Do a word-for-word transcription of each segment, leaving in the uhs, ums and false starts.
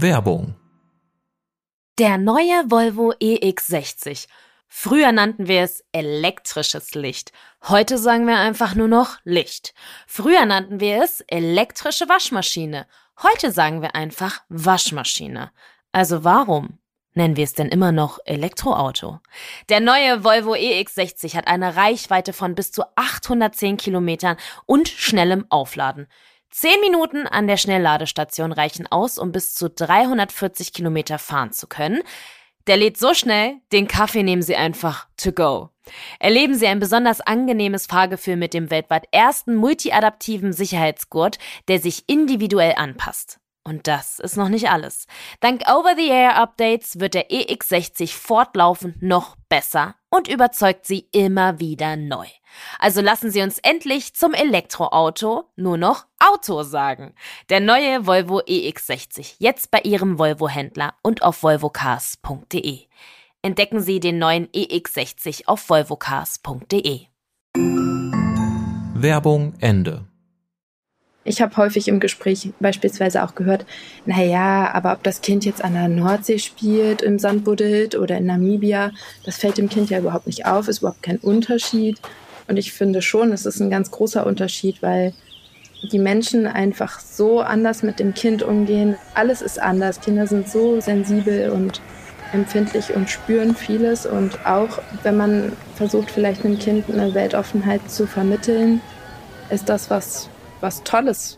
Werbung. Der neue Volvo E X sechzig. Früher nannten wir es elektrisches Licht. Heute sagen wir einfach nur noch Licht. Früher nannten wir es elektrische Waschmaschine. Heute sagen wir einfach Waschmaschine. Also warum nennen wir es denn immer noch Elektroauto? Der neue Volvo E X sechzig hat eine Reichweite von bis zu achthundertzehn Kilometern und schnellem Aufladen. Zehn Minuten an der Schnellladestation reichen aus, um bis zu dreihundertvierzig Kilometer fahren zu können. Der lädt so schnell, den Kaffee nehmen Sie einfach to go. Erleben Sie ein besonders angenehmes Fahrgefühl mit dem weltweit ersten multiadaptiven Sicherheitsgurt, der sich individuell anpasst. Und das ist noch nicht alles. Dank Over-the-Air-Updates wird der E X sechzig fortlaufend noch besser und überzeugt Sie immer wieder neu. Also lassen Sie uns endlich zum Elektroauto nur noch Auto sagen. Der neue Volvo E X sechzig, jetzt bei Ihrem Volvo-Händler und auf volvo cars punkt de. Entdecken Sie den neuen E X sechzig auf volvo cars punkt de. Werbung Ende. Ich habe häufig im Gespräch beispielsweise auch gehört, naja, aber ob das Kind jetzt an der Nordsee spielt, im Sand buddelt oder in Namibia, das fällt dem Kind ja überhaupt nicht auf, ist überhaupt kein Unterschied. Und ich finde schon, es ist ein ganz großer Unterschied, weil die Menschen einfach so anders mit dem Kind umgehen. Alles ist anders. Kinder sind so sensibel und empfindlich und spüren vieles. Und auch wenn man versucht, vielleicht einem Kind eine Weltoffenheit zu vermitteln, ist das was was Tolles.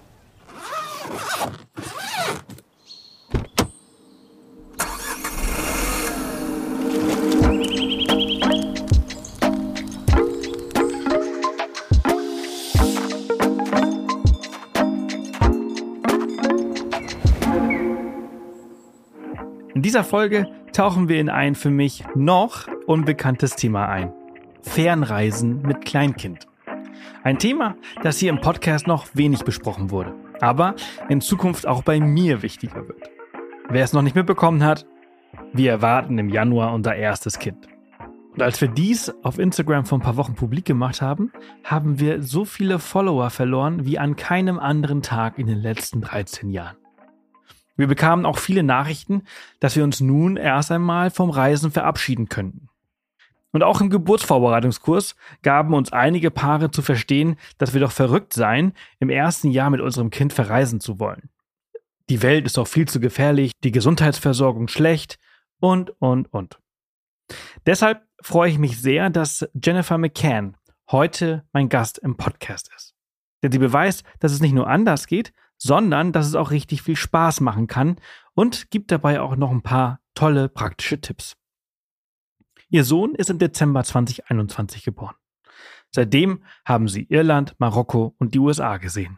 In dieser Folge tauchen wir in ein für mich noch unbekanntes Thema ein. Fernreisen mit Kleinkind. Ein Thema, das hier im Podcast noch wenig besprochen wurde, aber in Zukunft auch bei mir wichtiger wird. Wer es noch nicht mitbekommen hat, wir erwarten im Januar unser erstes Kind. Und als wir dies auf Instagram vor ein paar Wochen publik gemacht haben, haben wir so viele Follower verloren wie an keinem anderen Tag in den letzten dreizehn Jahren. Wir bekamen auch viele Nachrichten, dass wir uns nun erst einmal vom Reisen verabschieden könnten. Und auch im Geburtsvorbereitungskurs gaben uns einige Paare zu verstehen, dass wir doch verrückt seien, im ersten Jahr mit unserem Kind verreisen zu wollen. Die Welt ist doch viel zu gefährlich, die Gesundheitsversorgung schlecht und, und, und. Deshalb freue ich mich sehr, dass Jennifer McCann heute mein Gast im Podcast ist. Denn sie beweist, dass es nicht nur anders geht, sondern dass es auch richtig viel Spaß machen kann und gibt dabei auch noch ein paar tolle praktische Tipps. Ihr Sohn ist im Dezember zwanzig einundzwanzig geboren. Seitdem haben sie Irland, Marokko und die U S A gesehen.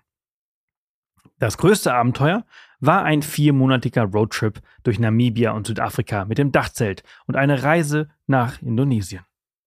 Das größte Abenteuer war ein viermonatiger Roadtrip durch Namibia und Südafrika mit dem Dachzelt und eine Reise nach Indonesien.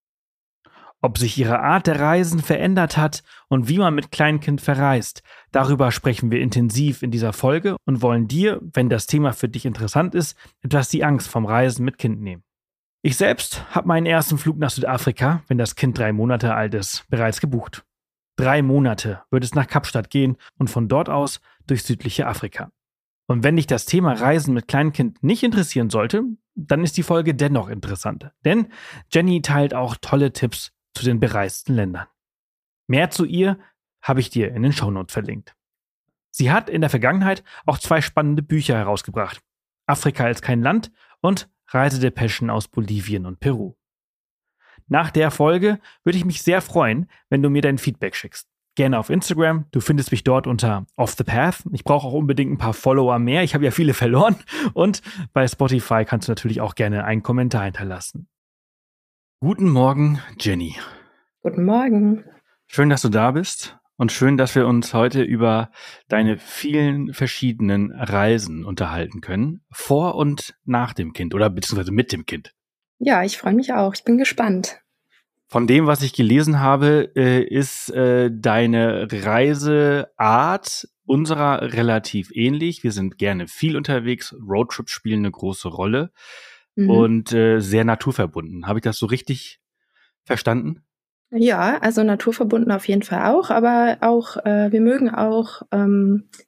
Ob sich ihre Art der Reisen verändert hat und wie man mit Kleinkind verreist, darüber sprechen wir intensiv in dieser Folge und wollen dir, wenn das Thema für dich interessant ist, etwas die Angst vom Reisen mit Kind nehmen. Ich selbst habe meinen ersten Flug nach Südafrika, wenn das Kind drei Monate alt ist, bereits gebucht. Drei Monate wird es nach Kapstadt gehen und von dort aus durch südliche Afrika. Und wenn dich das Thema Reisen mit Kleinkind nicht interessieren sollte, dann ist die Folge dennoch interessant. Denn Jenny teilt auch tolle Tipps zu den bereisten Ländern. Mehr zu ihr habe ich dir in den Shownotes verlinkt. Sie hat in der Vergangenheit auch zwei spannende Bücher herausgebracht. Afrika ist kein Land und Reisedepeschen aus Bolivien und Peru. Nach der Folge würde ich mich sehr freuen, wenn du mir dein Feedback schickst. Gerne auf Instagram, du findest mich dort unter Off the Path. Ich brauche auch unbedingt ein paar Follower mehr, ich habe ja viele verloren. Und bei Spotify kannst du natürlich auch gerne einen Kommentar hinterlassen. Guten Morgen, Jenny. Guten Morgen. Schön, dass du da bist. Und schön, dass wir uns heute über deine vielen verschiedenen Reisen unterhalten können. Vor und nach dem Kind oder beziehungsweise mit dem Kind. Ja, ich freue mich auch. Ich bin gespannt. Von dem, was ich gelesen habe, ist deine Reiseart unserer relativ ähnlich. Wir sind gerne viel unterwegs. Roadtrips spielen eine große Rolle mhm. und sehr naturverbunden. Habe ich das so richtig verstanden? Ja, also naturverbunden auf jeden Fall auch, aber auch äh, wir mögen auch ähm,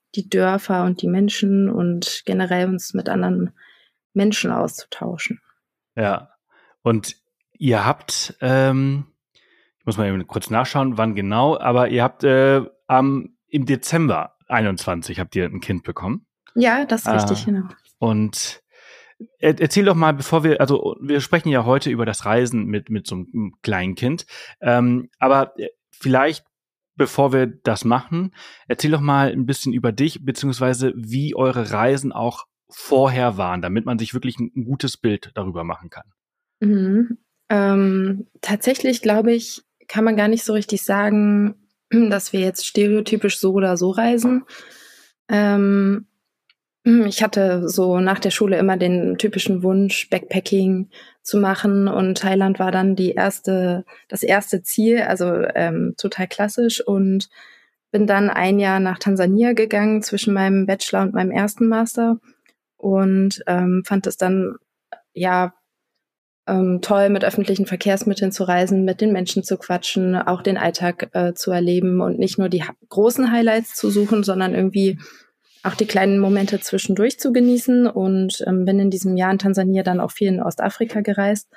die Dörfer und die Menschen und generell uns mit anderen Menschen auszutauschen. Ja, und ihr habt, ähm, ich muss mal eben kurz nachschauen, wann genau, aber ihr habt äh, am, im Dezember einundzwanzig habt ihr ein Kind bekommen. Ja, das ist äh, richtig, genau. Und er, erzähl doch mal, bevor wir, also wir sprechen ja heute über das Reisen mit, mit so einem Kleinkind, ähm, aber vielleicht, bevor wir das machen, erzähl doch mal ein bisschen über dich, beziehungsweise wie eure Reisen auch vorher waren, damit man sich wirklich ein, ein gutes Bild darüber machen kann. Mhm. Ähm, tatsächlich, glaube ich, kann man gar nicht so richtig sagen, dass wir jetzt stereotypisch so oder so reisen. Ähm, ich hatte so nach der Schule immer den typischen Wunsch, Backpacking zu machen, und Thailand war dann die erste, das erste Ziel, also ähm, total klassisch, und bin dann ein Jahr nach Tansania gegangen zwischen meinem Bachelor und meinem ersten Master und ähm, fand es dann ja ähm, toll, mit öffentlichen Verkehrsmitteln zu reisen, mit den Menschen zu quatschen, auch den Alltag äh, zu erleben und nicht nur die ha- großen Highlights zu suchen, sondern irgendwie auch die kleinen Momente zwischendurch zu genießen, und ähm, bin in diesem Jahr in Tansania dann auch viel in Ostafrika gereist.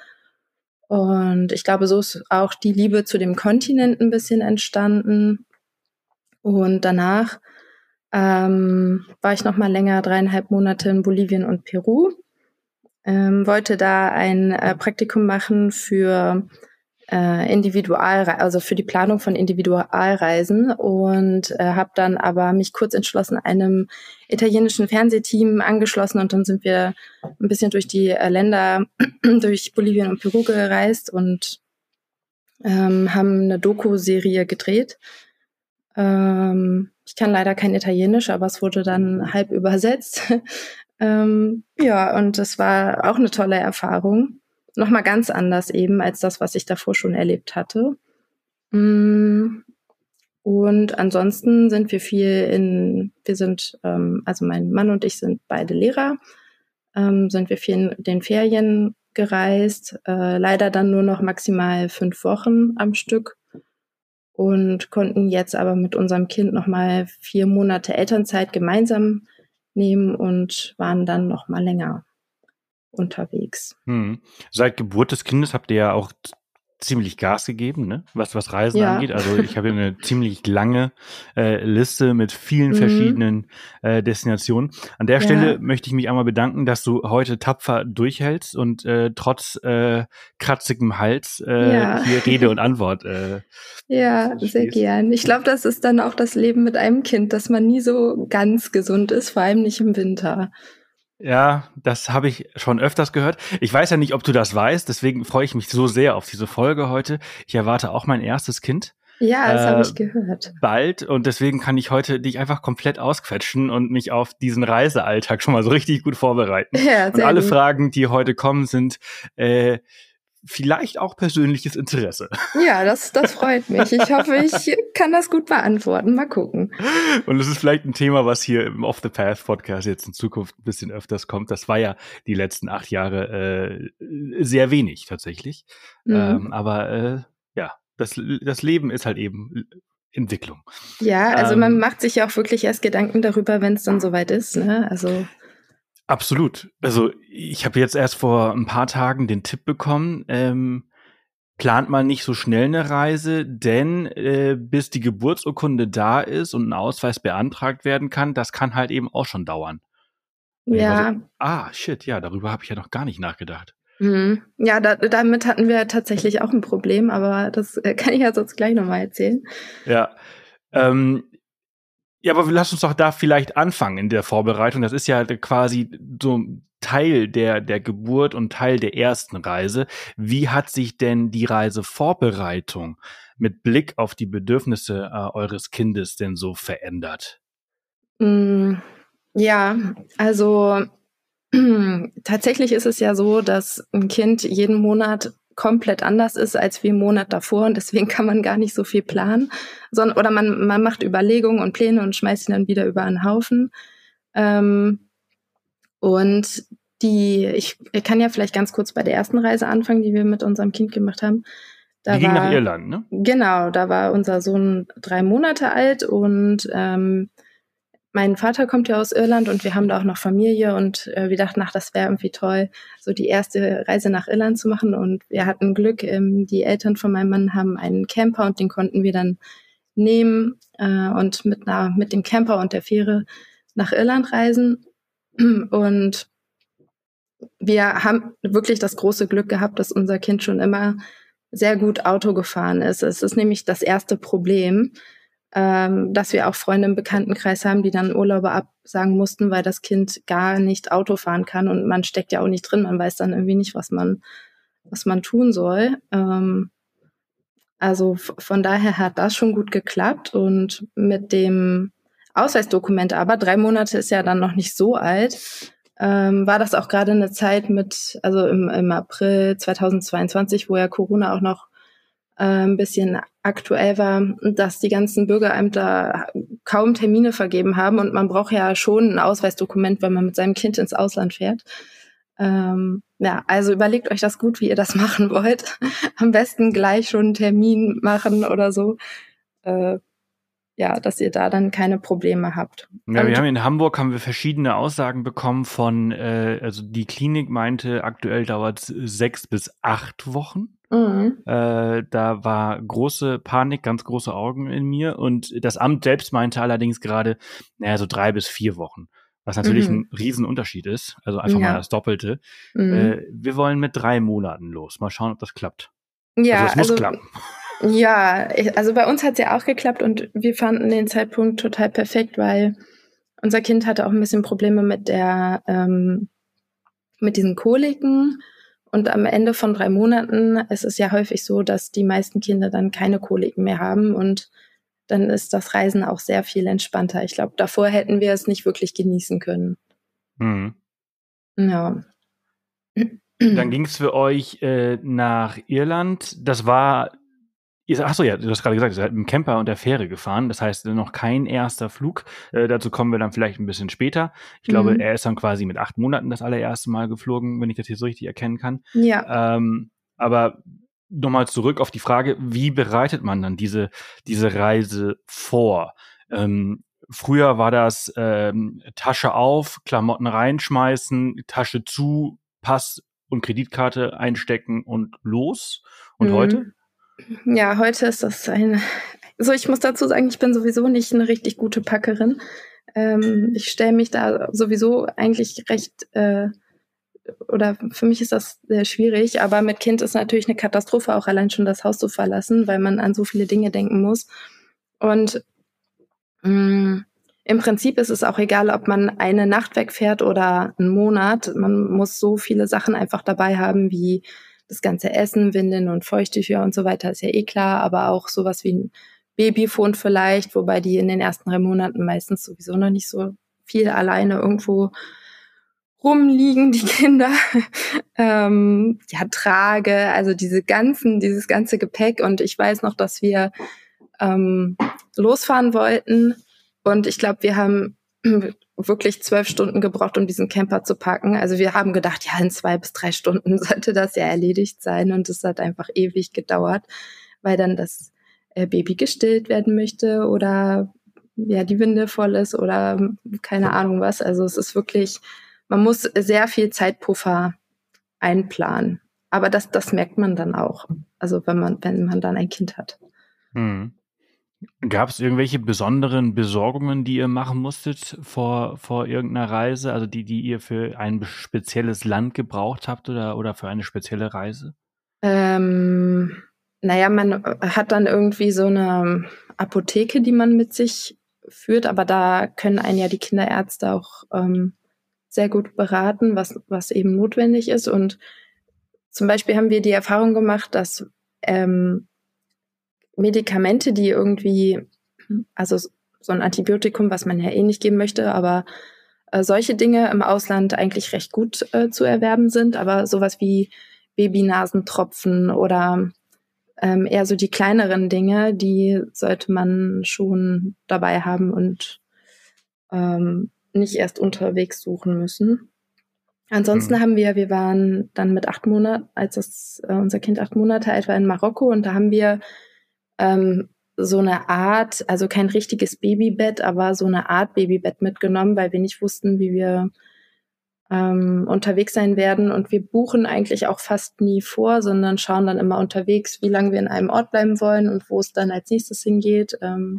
Und ich glaube, so ist auch die Liebe zu dem Kontinent ein bisschen entstanden. Und danach ähm, war ich noch mal länger, dreieinhalb Monate in Bolivien und Peru. Ähm, wollte da ein äh, Praktikum machen für äh, Individual, also für die Planung von Individualreisen, und äh, habe dann aber mich kurz entschlossen einem italienischen Fernsehteam angeschlossen, und dann sind wir ein bisschen durch die äh, Länder, durch Bolivien und Peru gereist und ähm, haben eine Doku-Serie gedreht. Ähm, ich kann leider kein Italienisch, aber es wurde dann halb übersetzt. ähm, ja, und das war auch eine tolle Erfahrung. Nochmal ganz anders eben als das, was ich davor schon erlebt hatte. Und ansonsten sind wir viel in, wir sind, ähm, also mein Mann und ich sind beide Lehrer, ähm, sind wir viel in den Ferien gereist, äh, leider dann nur noch maximal fünf Wochen am Stück, und konnten jetzt aber mit unserem Kind nochmal vier Monate Elternzeit gemeinsam nehmen und waren dann nochmal länger unterwegs. Hm. Seit Geburt des Kindes habt ihr ja auch t- ziemlich Gas gegeben, ne? Was, was Reisen Ja. angeht. Also ich habe eine ziemlich lange äh, Liste mit vielen Mhm. verschiedenen äh, Destinationen. An der Ja. Stelle möchte ich mich einmal bedanken, dass du heute tapfer durchhältst und äh, trotz äh, kratzigem Hals äh, Ja. hier Rede und Antwort äh, Ja, sehr stehst. gern. Ich glaube, das ist dann auch das Leben mit einem Kind, dass man nie so ganz gesund ist, vor allem nicht im Winter. Ja, das habe ich schon öfters gehört. Ich weiß ja nicht, ob du das weißt, deswegen freue ich mich so sehr auf diese Folge heute. Ich erwarte auch mein erstes Kind. Ja, das Äh, habe ich gehört. Bald, und deswegen kann ich heute dich einfach komplett ausquetschen und mich auf diesen Reisealltag schon mal so richtig gut vorbereiten. Ja, Und sehr alle gut. Fragen, die heute kommen, sind äh, vielleicht auch persönliches Interesse. Ja, das, das freut mich. Ich hoffe, ich kann das gut beantworten. Mal gucken. Und es ist vielleicht ein Thema, was hier im Off the Path Podcast jetzt in Zukunft ein bisschen öfters kommt. Das war ja die letzten acht Jahre äh, sehr wenig tatsächlich. Mhm. Ähm, aber äh, ja, das, das Leben ist halt eben Entwicklung. Ja, also Ähm, man macht sich ja auch wirklich erst Gedanken darüber, wenn es dann soweit ist, ne? Also Absolut. Also ich habe jetzt erst vor ein paar Tagen den Tipp bekommen, ähm, plant mal nicht so schnell eine Reise, denn äh, bis die Geburtsurkunde da ist und ein Ausweis beantragt werden kann, das kann halt eben auch schon dauern. Und ich war ja, so, ah, shit, ja, darüber habe ich ja noch gar nicht nachgedacht. mhm. Ja, da, damit hatten wir tatsächlich auch ein Problem, aber das äh, kann ich ja sonst gleich nochmal erzählen. Ja, ähm, ja, aber lass uns doch da vielleicht anfangen in der Vorbereitung. Das ist ja quasi so Teil der, der Geburt und Teil der ersten Reise. Wie hat sich denn die Reisevorbereitung mit Blick auf die Bedürfnisse äh, eures Kindes denn so verändert? Mm, ja, also tatsächlich ist es ja so, dass ein Kind jeden Monat komplett anders ist als wie im Monat davor, und deswegen kann man gar nicht so viel planen, sondern oder man man macht Überlegungen und Pläne und schmeißt ihn dann wieder über einen Haufen. Ähm, und die, ich kann ja vielleicht ganz kurz bei der ersten Reise anfangen, die wir mit unserem Kind gemacht haben. Da Die ging war, nach Irland, ne? Genau, da war unser Sohn drei Monate alt, und ähm, mein Vater kommt ja aus Irland und wir haben da auch noch Familie und äh, wir dachten, ach, das wäre irgendwie toll, so die erste Reise nach Irland zu machen. Und wir hatten Glück, ähm, die Eltern von meinem Mann haben einen Camper und den konnten wir dann nehmen äh, und mit, einer, mit dem Camper und der Fähre nach Irland reisen. Und wir haben wirklich das große Glück gehabt, dass unser Kind schon immer sehr gut Auto gefahren ist. Es ist nämlich das erste Problem, ähm, dass wir auch Freunde im Bekanntenkreis haben, die dann Urlaube absagen mussten, weil das Kind gar nicht Auto fahren kann und man steckt ja auch nicht drin, man weiß dann irgendwie nicht, was man, was man tun soll. Ähm, also f- von daher hat das schon gut geklappt und mit dem Ausweisdokument aber, drei Monate ist ja dann noch nicht so alt, ähm, war das auch gerade eine Zeit mit, also im, im April zweitausendzweiundzwanzig, wo ja Corona auch noch äh, ein bisschen aktuell war, dass die ganzen Bürgerämter kaum Termine vergeben haben und man braucht ja schon ein Ausweisdokument, wenn man mit seinem Kind ins Ausland fährt. Ähm, ja, also überlegt euch das gut, wie ihr das machen wollt. Am besten gleich schon einen Termin machen oder so. Äh, ja, dass ihr da dann keine Probleme habt. Ja, Und wir haben in Hamburg haben wir verschiedene Aussagen bekommen von, äh, also die Klinik meinte, aktuell dauert es sechs bis acht Wochen. Mhm. Äh, da war große Panik, ganz große Augen in mir. Und das Amt selbst meinte allerdings gerade, naja, so drei bis vier Wochen. Was natürlich Mhm. ein Riesenunterschied ist. Also einfach Ja. mal das Doppelte. Mhm. Äh, wir wollen mit drei Monaten los. Mal schauen, ob das klappt. Ja, also es muss also, klappen. ja, ich- also bei uns hat es ja auch geklappt und wir fanden den Zeitpunkt total perfekt, weil unser Kind hatte auch ein bisschen Probleme mit der, ähm, mit diesen Koliken. Und am Ende von drei Monaten ist es ja häufig so, dass die meisten Kinder dann keine Koliken mehr haben und dann ist das Reisen auch sehr viel entspannter. Ich glaube, davor hätten wir es nicht wirklich genießen können. Mhm. Ja. Dann ging es für euch äh, nach Irland. Das war, ihr- ach so, ja, du hast gerade gesagt, ihr seid mit dem Camper und der Fähre gefahren. Das heißt, noch kein erster Flug. Äh, dazu kommen wir dann vielleicht ein bisschen später. Ich glaube, Mhm. er ist dann quasi mit acht Monaten das allererste Mal geflogen, wenn ich das hier so richtig erkennen kann. Ja. Ähm, aber nochmal zurück auf die Frage, wie bereitet man dann diese, diese Reise vor? Ähm, früher war das ähm, Tasche auf, Klamotten reinschmeißen, Tasche zu, Pass und Kreditkarte einstecken und los. Und Mhm. heute? Ja, heute ist das ein. So, ich muss dazu sagen, ich bin sowieso nicht eine richtig gute Packerin. Ähm, ich stelle mich da sowieso eigentlich recht, äh, oder für mich ist das sehr schwierig, aber mit Kind ist natürlich eine Katastrophe, auch allein schon das Haus zu verlassen, weil man an so viele Dinge denken muss. Und mh, im Prinzip ist es auch egal, ob man eine Nacht wegfährt oder einen Monat. Man muss so viele Sachen einfach dabei haben, wie das ganze Essen, Windeln und Feuchttücher und so weiter, ist ja eh klar, aber auch sowas wie ein Babyfon vielleicht, wobei die in den ersten drei Monaten meistens sowieso noch nicht so viel alleine irgendwo rumliegen, die Kinder. ähm, ja, Trage, also diese ganzen, dieses ganze Gepäck. Und ich weiß noch, dass wir ähm, losfahren wollten. Und ich glaube, wir haben wirklich zwölf Stunden gebraucht, um diesen Camper zu packen. Also wir haben gedacht, ja, in zwei bis drei Stunden sollte das ja erledigt sein. Und es hat einfach ewig gedauert, weil dann das äh, Baby gestillt werden möchte oder ja, die Winde voll ist oder keine Ahnung was. Also es ist wirklich, man muss sehr viel Zeitpuffer einplanen. Aber das, das merkt man dann auch. Also wenn man, wenn man dann ein Kind hat. Hm. Gab es irgendwelche besonderen Besorgungen, die ihr machen musstet vor, vor irgendeiner Reise? Also die, die ihr für ein spezielles Land gebraucht habt oder, oder für eine spezielle Reise? Ähm, naja, man hat dann irgendwie so eine Apotheke, die man mit sich führt, aber da können einen ja die Kinderärzte auch ähm, sehr gut beraten, was, was eben notwendig ist. Und zum Beispiel haben wir die Erfahrung gemacht, dass ähm, Medikamente, die irgendwie, also so ein Antibiotikum, was man ja eh nicht geben möchte, aber äh, solche Dinge im Ausland eigentlich recht gut äh, zu erwerben sind, aber sowas wie Babynasentropfen oder ähm, eher so die kleineren Dinge, die sollte man schon dabei haben und ähm, nicht erst unterwegs suchen müssen. Ansonsten Hm. haben wir, wir waren dann mit acht Monaten, als das, äh, unser Kind acht Monate alt war, in Marokko und da haben wir ähm, so eine Art, also kein richtiges Babybett, aber so eine Art Babybett mitgenommen, weil wir nicht wussten, wie wir ähm, unterwegs sein werden. Und wir buchen eigentlich auch fast nie vor, sondern schauen dann immer unterwegs, wie lange wir in einem Ort bleiben wollen und wo es dann als nächstes hingeht. Ähm,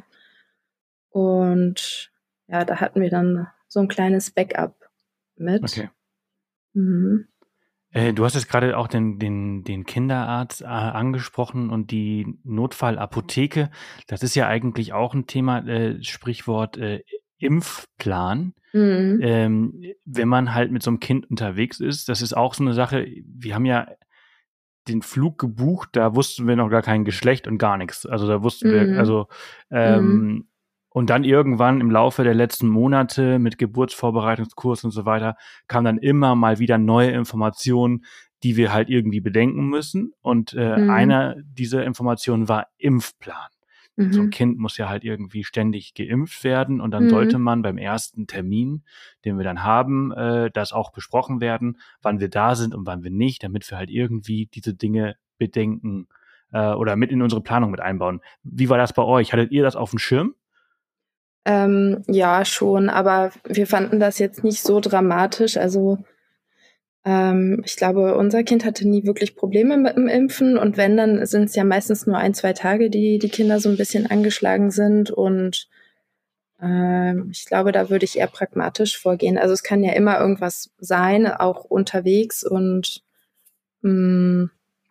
und ja, da hatten wir dann so ein kleines Backup mit. Okay. Mhm. Äh, du hast jetzt gerade auch den, den, den Kinderarzt äh, angesprochen und die Notfallapotheke. Das ist ja eigentlich auch ein Thema, äh, Sprichwort äh, Impfplan. Mhm. Ähm, wenn man halt mit so einem Kind unterwegs ist, das ist auch so eine Sache. Wir haben ja den Flug gebucht, da wussten wir noch gar kein Geschlecht und gar nichts. Also da wussten Mhm. wir, also ähm, Mhm. und dann irgendwann im Laufe der letzten Monate mit Geburtsvorbereitungskurs und so weiter kamen dann immer mal wieder neue Informationen, die wir halt irgendwie bedenken müssen. Und äh, Mhm. einer dieser Informationen war Impfplan. Mhm. So ein Kind muss ja halt irgendwie ständig geimpft werden und dann Mhm. sollte man beim ersten Termin, den wir dann haben, äh, das auch besprochen werden, wann wir da sind und wann wir nicht, damit wir halt irgendwie diese Dinge bedenken äh, oder mit in unsere Planung mit einbauen. Wie war das bei euch? Hattet ihr das auf dem Schirm? Ähm, ja, schon, aber wir fanden das jetzt nicht so dramatisch. Also ähm, ich glaube, unser Kind hatte nie wirklich Probleme mit dem Impfen und wenn, dann sind es ja meistens nur ein, zwei Tage, die die Kinder so ein bisschen angeschlagen sind und ähm, ich glaube, da würde ich eher pragmatisch vorgehen. Also es kann ja immer irgendwas sein, auch unterwegs und mh,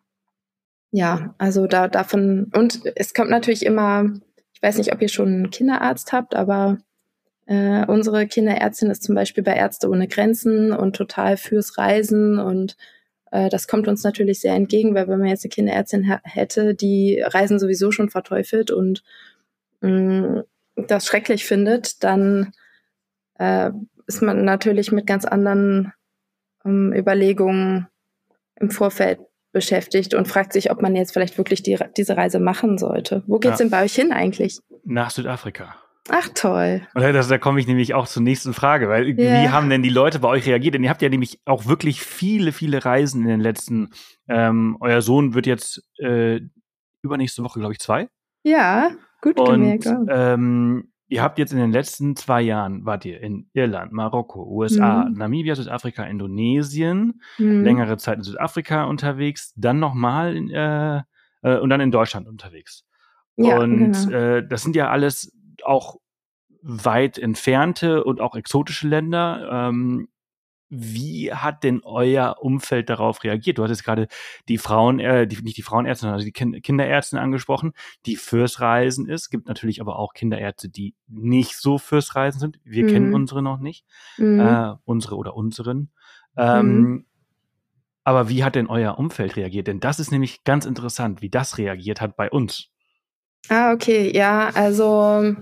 ja, also da davon und es kommt natürlich immer, ich weiß nicht, ob ihr schon einen Kinderarzt habt, aber Äh, unsere Kinderärztin ist zum Beispiel bei Ärzte ohne Grenzen und total fürs Reisen und äh, das kommt uns natürlich sehr entgegen, weil wenn man jetzt eine Kinderärztin ha- hätte, die Reisen sowieso schon verteufelt und mh, das schrecklich findet, dann äh, ist man natürlich mit ganz anderen ähm, Überlegungen im Vorfeld beschäftigt und fragt sich, ob man jetzt vielleicht wirklich die, diese Reise machen sollte. Wo geht's Ja. denn bei euch hin eigentlich? Nach Südafrika. Ach toll. Und das, da komme ich nämlich auch zur nächsten Frage, weil Ja. wie haben denn die Leute bei euch reagiert? Denn ihr habt ja nämlich auch wirklich viele, viele Reisen in den letzten, ähm, euer Sohn wird jetzt äh, übernächste Woche, glaube ich, zwei. Ja, gut Und gemerkt. Oh. ähm, ihr habt jetzt in den letzten zwei Jahren, wart ihr in Irland, Marokko, U S A, Mhm. Namibia, Südafrika, Indonesien, Mhm. längere Zeit in Südafrika unterwegs, dann nochmal in, äh, äh, und dann in Deutschland unterwegs. Ja, Und genau. äh, das sind ja alles auch weit entfernte und auch exotische Länder. Ähm, wie hat denn euer Umfeld darauf reagiert? Du hast jetzt gerade die Frauen, äh, die, nicht die Frauenärztin, sondern die kind- Kinderärztin angesprochen, die fürs Reisen ist. Gibt natürlich aber auch Kinderärzte, die nicht so fürs Reisen sind. Wir Mhm. kennen unsere noch nicht, Mhm. äh, unsere oder unseren. Ähm, Mhm. aber wie hat denn euer Umfeld reagiert? Denn das ist nämlich ganz interessant, wie das reagiert hat bei uns. Ah, okay, ja, also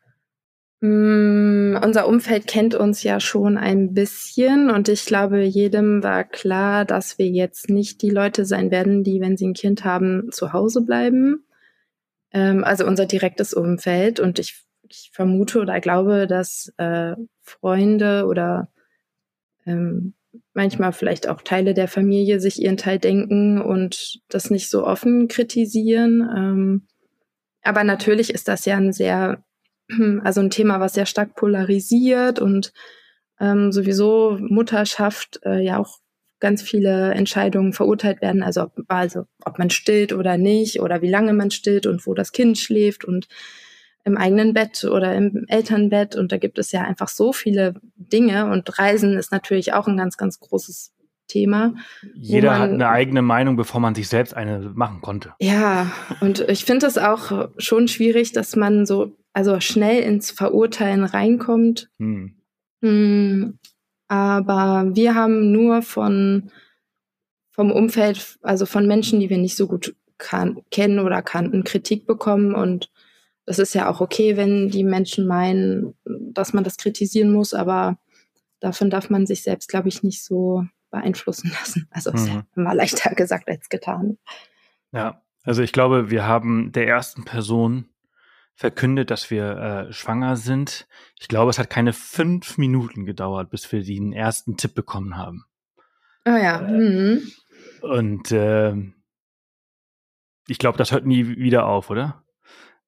mh, unser Umfeld kennt uns ja schon ein bisschen und ich glaube, jedem war klar, dass wir jetzt nicht die Leute sein werden, die, wenn sie ein Kind haben, zu Hause bleiben. Ähm, also unser direktes Umfeld und ich, ich vermute oder glaube, dass äh, Freunde oder ähm, manchmal vielleicht auch Teile der Familie sich ihren Teil denken und das nicht so offen kritisieren. Ähm, aber natürlich ist das ja ein sehr, also ein Thema, was sehr stark polarisiert und ähm, sowieso Mutterschaft äh, ja auch ganz viele Entscheidungen verurteilt werden, also ob, also ob man stillt oder nicht oder wie lange man stillt und wo das Kind schläft und im eigenen Bett oder im Elternbett und da gibt es ja einfach so viele Dinge und Reisen ist natürlich auch ein ganz, ganz großes Thema. Jeder man, hat eine eigene Meinung, bevor man sich selbst eine machen konnte. Ja, und ich finde es auch schon schwierig, dass man so also schnell ins Verurteilen reinkommt. Hm. Hm, aber wir haben nur von vom Umfeld, also von Menschen, die wir nicht so gut kan- kennen oder kannten, Kritik bekommen und das ist ja auch okay, wenn die Menschen meinen, dass man das kritisieren muss, aber davon darf man sich selbst, glaube ich, nicht so beeinflussen lassen. Also ist ja Mhm. immer leichter gesagt als getan. Ja, also ich glaube, wir haben der ersten Person verkündet, dass wir äh, schwanger sind. Ich glaube, es hat keine fünf Minuten gedauert, bis wir den ersten Tipp bekommen haben. Ah ja. Mhm. Und äh, ich glaube, das hört nie wieder auf, oder?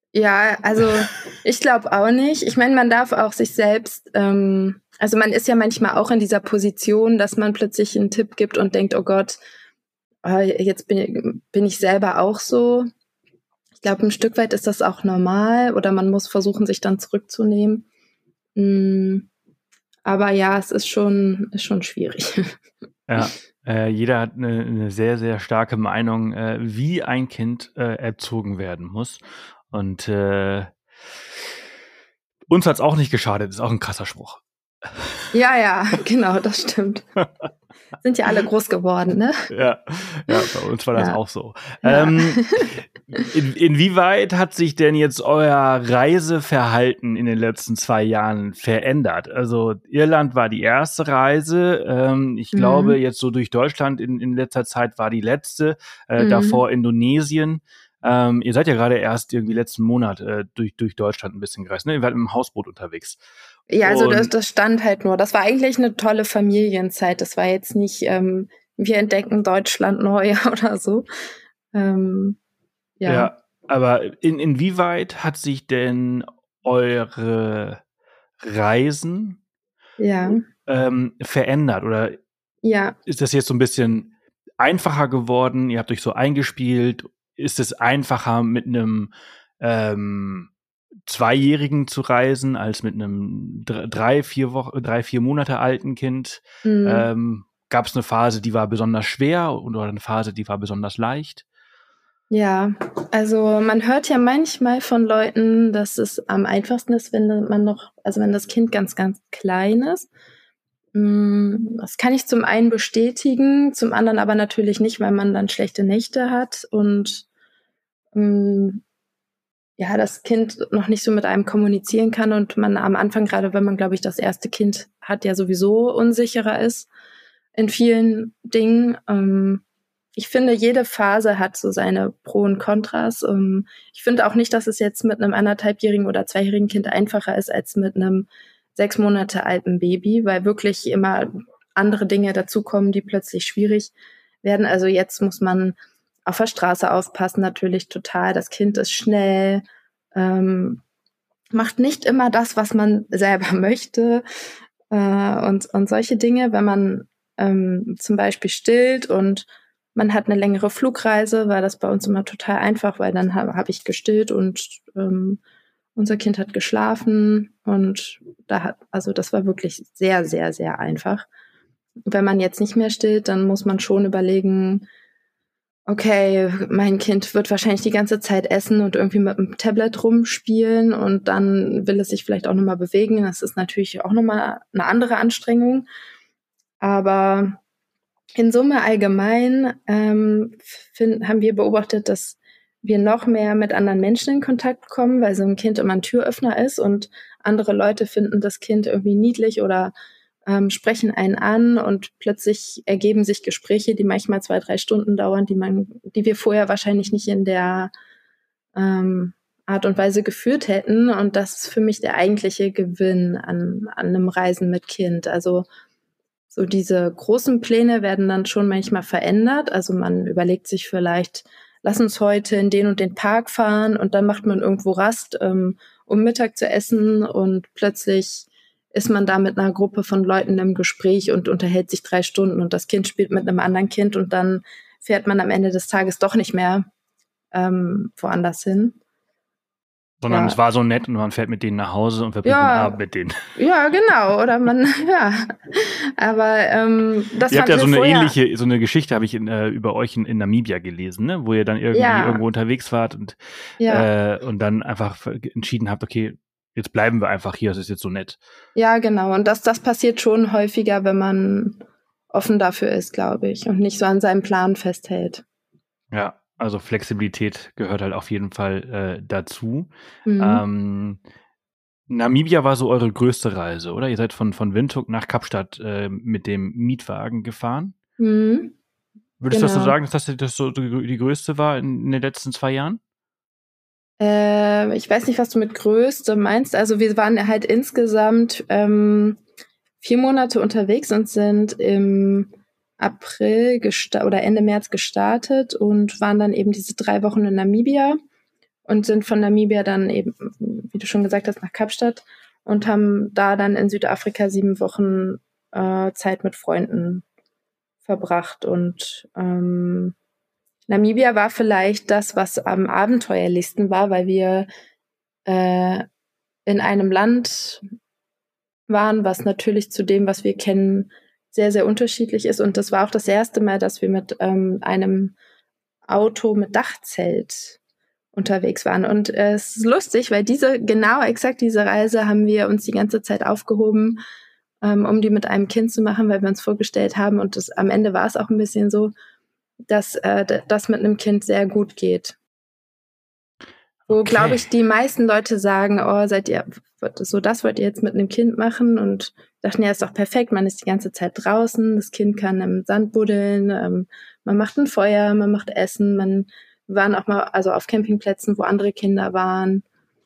Ja, also ich glaube auch nicht. Ich meine, man darf auch sich selbst, ähm, also man ist ja manchmal auch in dieser Position, dass man plötzlich einen Tipp gibt und denkt, oh Gott, äh, jetzt bin, bin ich selber auch so. Ich glaube, ein Stück weit ist das auch normal oder man muss versuchen, sich dann zurückzunehmen. Mm, aber ja, es ist schon, ist schon schwierig. Ja, äh, jeder hat eine, eine sehr, sehr starke Meinung, äh, wie ein Kind äh, erzogen werden muss. Und äh, uns hat's auch nicht geschadet, ist auch ein krasser Spruch. Ja, ja, genau, das stimmt. Sind ja alle groß geworden, ne? Ja, ja, bei uns war das Ja. auch so. Ja. Ähm, in, inwieweit hat sich denn jetzt euer Reiseverhalten in den letzten zwei Jahren verändert? Also Irland war die erste Reise. Ähm, ich Mhm. glaube, jetzt so durch Deutschland in, in letzter Zeit war die letzte. Äh, Mhm. Davor Indonesien. Ähm, ihr seid ja gerade erst irgendwie letzten Monat äh, durch, durch Deutschland ein bisschen gereist. Ne? Ihr wart mit dem Hausboot unterwegs. Ja, also das, Und- das stand halt nur. Das war eigentlich eine tolle Familienzeit. Das war jetzt nicht, ähm, wir entdecken Deutschland neu oder so. Ähm, ja. Ja, aber in, inwieweit hat sich denn eure Reisen Ja. ähm, verändert? Oder Ja. ist das jetzt so ein bisschen einfacher geworden? Ihr habt euch so eingespielt. Ist es einfacher, mit einem ähm, Zweijährigen zu reisen, als mit einem dr- drei, vier Wochen, drei, vier Monate alten Kind? Mhm. Ähm, Gab es eine Phase, die war besonders schwer oder eine Phase, die war besonders leicht? Ja, also man hört ja manchmal von Leuten, dass es am einfachsten ist, wenn man noch, also wenn das Kind ganz, ganz klein ist. Mm, Das kann ich zum einen bestätigen, zum anderen aber natürlich nicht, weil man dann schlechte Nächte hat und mm, ja, das Kind noch nicht so mit einem kommunizieren kann und man am Anfang, gerade wenn man, glaube ich, das erste Kind hat, ja sowieso unsicherer ist in vielen Dingen. Ähm, ich finde, jede Phase hat so seine Pro und Kontras. Ähm, ich finde auch nicht, dass es jetzt mit einem anderthalbjährigen oder zweijährigen Kind einfacher ist als mit einem sechs Monate alten Baby, weil wirklich immer andere Dinge dazukommen, die plötzlich schwierig werden. Also jetzt muss man auf der Straße aufpassen, natürlich total. Das Kind ist schnell, ähm, macht nicht immer das, was man selber möchte äh, und, und solche Dinge, wenn man ähm, zum Beispiel stillt und man hat eine längere Flugreise, war das bei uns immer total einfach, weil dann habe hab ich gestillt und ähm, unser Kind hat geschlafen und da hat, also das war wirklich sehr, sehr, sehr einfach. Wenn man jetzt nicht mehr stillt, dann muss man schon überlegen, okay, mein Kind wird wahrscheinlich die ganze Zeit essen und irgendwie mit dem Tablet rumspielen und dann will es sich vielleicht auch nochmal bewegen. Das ist natürlich auch nochmal eine andere Anstrengung. Aber in Summe allgemein ähm, find, haben wir beobachtet, dass wir noch mehr mit anderen Menschen in Kontakt kommen, weil so ein Kind immer ein Türöffner ist und andere Leute finden das Kind irgendwie niedlich oder ähm, sprechen einen an und plötzlich ergeben sich Gespräche, die manchmal zwei, drei Stunden dauern, die man, die wir vorher wahrscheinlich nicht in der ähm, Art und Weise geführt hätten. Und das ist für mich der eigentliche Gewinn an, an einem Reisen mit Kind. Also so diese großen Pläne werden dann schon manchmal verändert. Also man überlegt sich vielleicht, lass uns heute in den und den Park fahren und dann macht man irgendwo Rast, ähm, um Mittag zu essen und plötzlich ist man da mit einer Gruppe von Leuten im Gespräch und unterhält sich drei Stunden und das Kind spielt mit einem anderen Kind und dann fährt man am Ende des Tages doch nicht mehr ähm, woanders hin. Sondern Ja. es war so nett und man fährt mit denen nach Hause und verbringt Ja. den Abend mit denen. Ja, genau. Oder man, ja. Aber ähm, das Ihr habt fand ja wir so eine vorher, ähnliche, so eine Geschichte habe ich in, äh, über euch in, in Namibia gelesen, ne? Wo ihr dann irgendwie Ja. irgendwo unterwegs wart und, Ja. äh, und dann einfach entschieden habt, okay, jetzt bleiben wir einfach hier, es ist jetzt so nett. Ja, genau. Und das, das passiert schon häufiger, wenn man offen dafür ist, glaube ich, und nicht so an seinem Plan festhält. Ja, also Flexibilität gehört halt auf jeden Fall äh, dazu. Mhm. Ähm, Namibia war so eure größte Reise, oder? Ihr seid von, von Windhoek nach Kapstadt äh, mit dem Mietwagen gefahren. Mhm. Würdest du das so Genau. sagen, dass das, das so die, die größte war in, in den letzten zwei Jahren? Äh, ich weiß nicht, was du mit Größte meinst. Also wir waren halt insgesamt ähm, vier Monate unterwegs und sind im April gesta- oder Ende März gestartet und waren dann eben diese drei Wochen in Namibia und sind von Namibia dann eben, wie du schon gesagt hast, nach Kapstadt und haben da dann in Südafrika sieben Wochen äh, Zeit mit Freunden verbracht. Und ähm, Namibia war vielleicht das, was am abenteuerlichsten war, weil wir äh, in einem Land waren, was natürlich zu dem, was wir kennen, sehr, sehr unterschiedlich ist. Und das war auch das erste Mal, dass wir mit ähm, einem Auto mit Dachzelt unterwegs waren. Und äh, es ist lustig, weil diese, genau exakt diese Reise haben wir uns die ganze Zeit aufgehoben, ähm, um die mit einem Kind zu machen, weil wir uns vorgestellt haben. Und das, am Ende war es auch ein bisschen so, dass äh, das mit einem Kind sehr gut geht. Wo, Okay. glaube ich, die meisten Leute sagen, oh, seid ihr, so das wollt ihr jetzt mit einem Kind machen? Und dachten, ja, ist doch perfekt, man ist die ganze Zeit draußen, das Kind kann im Sand buddeln, ähm, man macht ein Feuer, man macht Essen, man wir waren auch mal also auf Campingplätzen, wo andere Kinder waren.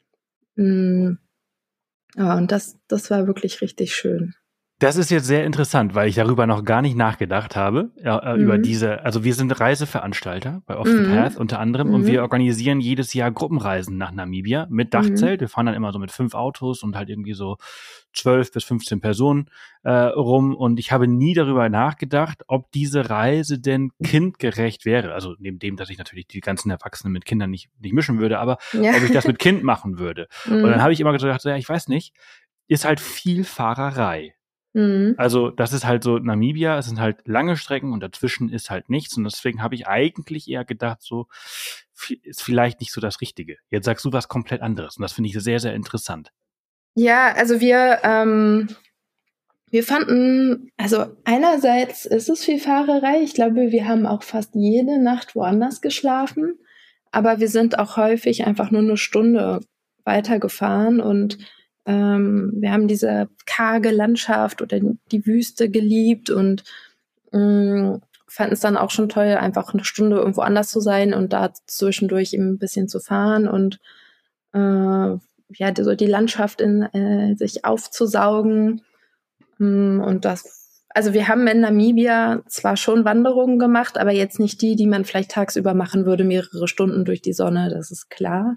Mm. Ja, und das, das war wirklich richtig schön. Das ist jetzt sehr interessant, weil ich darüber noch gar nicht nachgedacht habe, äh, Mhm. über diese, also wir sind Reiseveranstalter bei Off the Mhm. Path unter anderem Mhm. und wir organisieren jedes Jahr Gruppenreisen nach Namibia mit Dachzelt. Wir fahren dann immer so mit fünf Autos und halt irgendwie so zwölf bis fünfzehn Personen äh, rum und ich habe nie darüber nachgedacht, ob diese Reise denn kindgerecht wäre. Also neben dem, dass ich natürlich die ganzen Erwachsenen mit Kindern nicht, nicht mischen würde, aber Ja. ob ich das mit Kind machen würde. Mhm. Und dann habe ich immer gedacht, ja, ich weiß nicht, ist halt viel Fahrerei. Mhm. Also das ist halt so Namibia, es sind halt lange Strecken und dazwischen ist halt nichts und deswegen habe ich eigentlich eher gedacht, so ist vielleicht nicht so das Richtige. Jetzt sagst du was komplett anderes und das finde ich sehr, sehr interessant. Ja, also wir, ähm, wir fanden, also einerseits ist es viel Fahrerei. Ich glaube, wir haben auch fast jede Nacht woanders geschlafen, aber wir sind auch häufig einfach nur eine Stunde weitergefahren und ähm, wir haben diese karge Landschaft oder die Wüste geliebt und mh, fanden es dann auch schon toll, einfach eine Stunde irgendwo anders zu sein und da zwischendurch eben ein bisschen zu fahren und äh, ja, so die Landschaft in äh, sich aufzusaugen. Und das, also wir haben in Namibia zwar schon Wanderungen gemacht, aber jetzt nicht die, die man vielleicht tagsüber machen würde, mehrere Stunden durch die Sonne, das ist klar.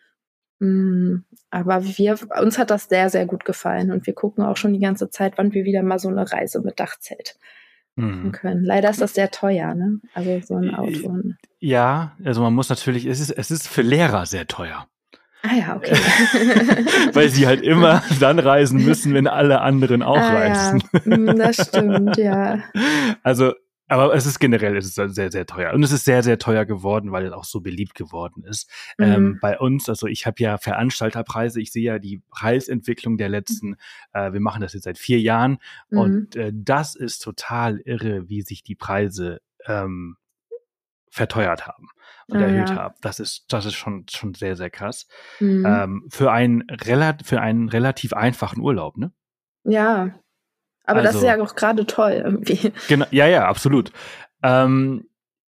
Aber wir, uns hat das sehr, sehr gut gefallen und wir gucken auch schon die ganze Zeit, wann wir wieder mal so eine Reise mit Dachzelt machen können. Leider ist das sehr teuer, ne? Also so ein Auto. Ja, also man muss natürlich, es ist, es ist für Lehrer sehr teuer. Ah ja, okay. Weil sie halt immer dann reisen müssen, wenn alle anderen auch ah, reisen. Ja. Das stimmt, ja. Also, aber es ist generell, es ist sehr, sehr teuer. Und es ist sehr, sehr teuer geworden, weil es auch so beliebt geworden ist. Mhm. Ähm, bei uns, also ich habe ja Veranstalterpreise, ich sehe ja die Preisentwicklung der letzten, äh, wir machen das jetzt seit vier Jahren. Mhm. Und äh, das ist total irre, wie sich die Preise ähm, verteuert haben und ah, erhöht ja. haben. Das ist, das ist schon, schon sehr, sehr krass. Mhm. Ähm, für einen relativ, für einen relativ einfachen Urlaub, ne? Ja. Aber also, das ist ja auch gerade toll irgendwie. Genau, ja, ja, absolut. Ähm,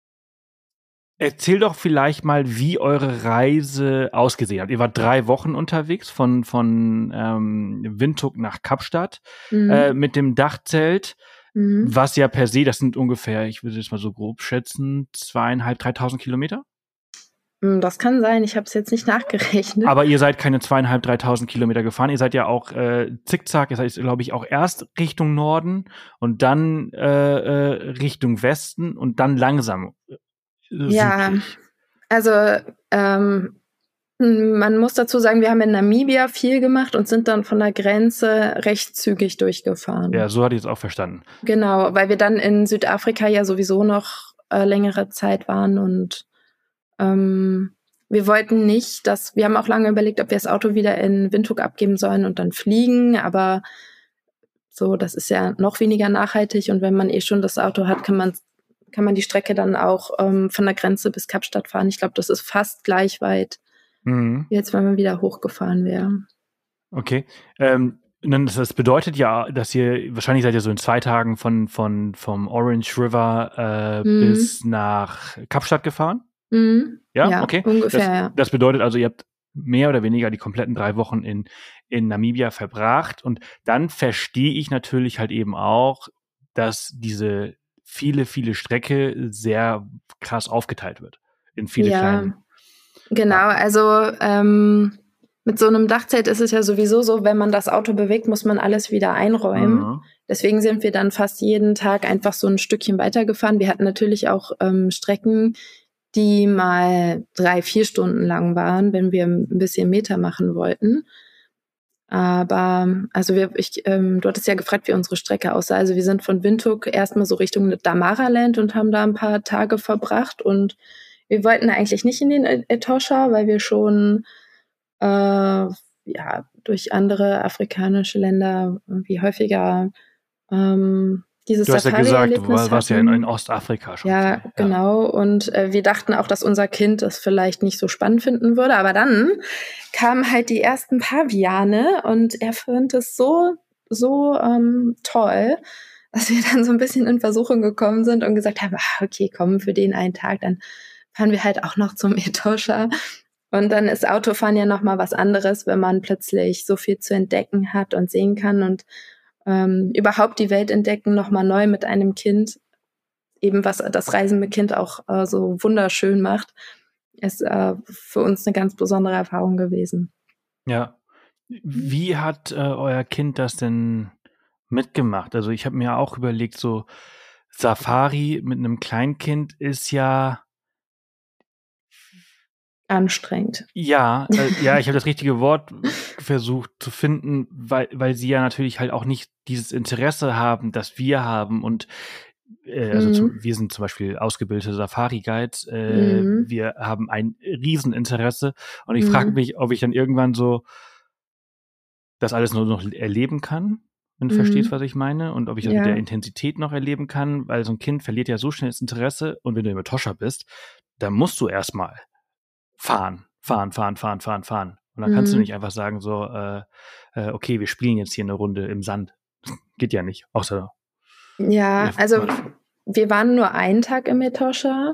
erzähl doch vielleicht mal, wie eure Reise ausgesehen hat. Ihr wart drei Wochen unterwegs von, von ähm, Windhoek nach Kapstadt mhm. äh, mit dem Dachzelt. Mhm. Was ja per se, das sind ungefähr, ich würde jetzt mal so grob schätzen, zweieinhalb, dreitausend Kilometer? Das kann sein, ich habe es jetzt nicht nachgerechnet. Aber ihr seid keine zweieinhalb, dreitausend Kilometer gefahren. Ihr seid ja auch äh, zickzack, ihr seid, glaube ich, auch erst Richtung Norden und dann äh, äh, Richtung Westen und dann langsam äh, ja, südlich. Also ähm, man muss dazu sagen, wir haben in Namibia viel gemacht und sind dann von der Grenze recht zügig durchgefahren. Ja, so hatte ich es auch verstanden. Genau, weil wir dann in Südafrika ja sowieso noch äh, längere Zeit waren und ähm, wir wollten nicht, dass, wir haben auch lange überlegt, ob wir das Auto wieder in Windhoek abgeben sollen und dann fliegen, aber so, das ist ja noch weniger nachhaltig und wenn man eh schon das Auto hat, kann man kann man die Strecke dann auch ähm, von der Grenze bis Kapstadt fahren. Ich glaube, das ist fast gleich weit, mhm. jetzt, wenn man wieder hochgefahren wäre. Okay. Ähm, das bedeutet ja, dass ihr, wahrscheinlich seid ihr so in zwei Tagen von, von vom Orange River äh, mhm. bis nach Kapstadt gefahren? Mhm. Ja? ja, okay. ungefähr, das, ja. Das bedeutet also, ihr habt mehr oder weniger die kompletten drei Wochen in, in Namibia verbracht und dann verstehe ich natürlich halt eben auch, dass diese viele, viele Strecke sehr krass aufgeteilt wird in viele ja. kleine. Genau, also ähm, mit so einem Dachzelt ist es ja sowieso so, wenn man das Auto bewegt, muss man alles wieder einräumen. Mhm. Deswegen sind wir dann fast jeden Tag einfach so ein Stückchen weitergefahren. Wir hatten natürlich auch ähm, Strecken, die mal drei, vier Stunden lang waren, wenn wir ein bisschen Meter machen wollten. Aber, also wir, ich, ähm, du hattest ja gefragt, wie unsere Strecke aussah. Also wir sind von Windhoek erstmal so Richtung Damaraland und haben da ein paar Tage verbracht. Und wir wollten eigentlich nicht in den Etosha, weil wir schon äh, ja durch andere afrikanische Länder irgendwie häufiger ähm, dieses Du hast ja gesagt, du Safari-Erlebnis warst ja hatten. in, in Ostafrika schon. Ja, viel. genau. Und äh, wir dachten auch, dass unser Kind das vielleicht nicht so spannend finden würde. Aber dann kamen halt die ersten Paviane und er fand es so, so ähm, toll, dass wir dann so ein bisschen in Versuchung gekommen sind und gesagt haben, ah, okay, komm, für den einen Tag, dann fahren wir halt auch noch zum Etosha. Und dann ist Autofahren ja nochmal was anderes, wenn man plötzlich so viel zu entdecken hat und sehen kann und ähm, überhaupt die Welt entdecken, nochmal neu mit einem Kind, eben was das Reisen mit Kind auch äh, so wunderschön macht, ist äh, für uns eine ganz besondere Erfahrung gewesen. Ja. Wie hat äh, euer Kind das denn mitgemacht? Also ich habe mir auch überlegt, so Safari mit einem Kleinkind ist ja Anstrengend. Ja, äh, ja, ich habe das richtige Wort versucht zu finden, weil, weil sie ja natürlich halt auch nicht dieses Interesse haben, das wir haben. Und äh, also Mhm. zum, wir sind zum Beispiel ausgebildete Safari-Guides. Äh, Mhm. Wir haben ein Rieseninteresse. Und ich Mhm. frage mich, ob ich dann irgendwann so das alles nur noch erleben kann, wenn du Mhm. verstehst, was ich meine. Und ob ich das Ja. mit der Intensität noch erleben kann, weil so ein Kind verliert ja so schnell das Interesse. Und wenn du im Etosha bist, dann musst du erstmal fahren, fahren, fahren, fahren, fahren, fahren. Und dann kannst du Mhm. nicht einfach sagen so, äh, äh, okay, wir spielen jetzt hier eine Runde im Sand. Geht ja nicht, außer Ja, Ja, also was? wir waren nur einen Tag im Etosha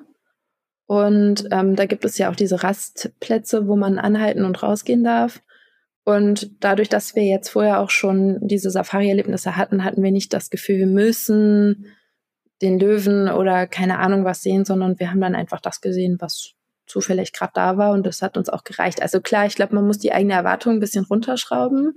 und ähm, da gibt es ja auch diese Rastplätze, wo man anhalten und rausgehen darf. Und dadurch, dass wir jetzt vorher auch schon diese Safari-Erlebnisse hatten, hatten wir nicht das Gefühl, wir müssen den Löwen oder keine Ahnung was sehen, sondern wir haben dann einfach das gesehen, was zufällig gerade da war und das hat uns auch gereicht. Also klar, ich glaube, man muss die eigene Erwartung ein bisschen runterschrauben.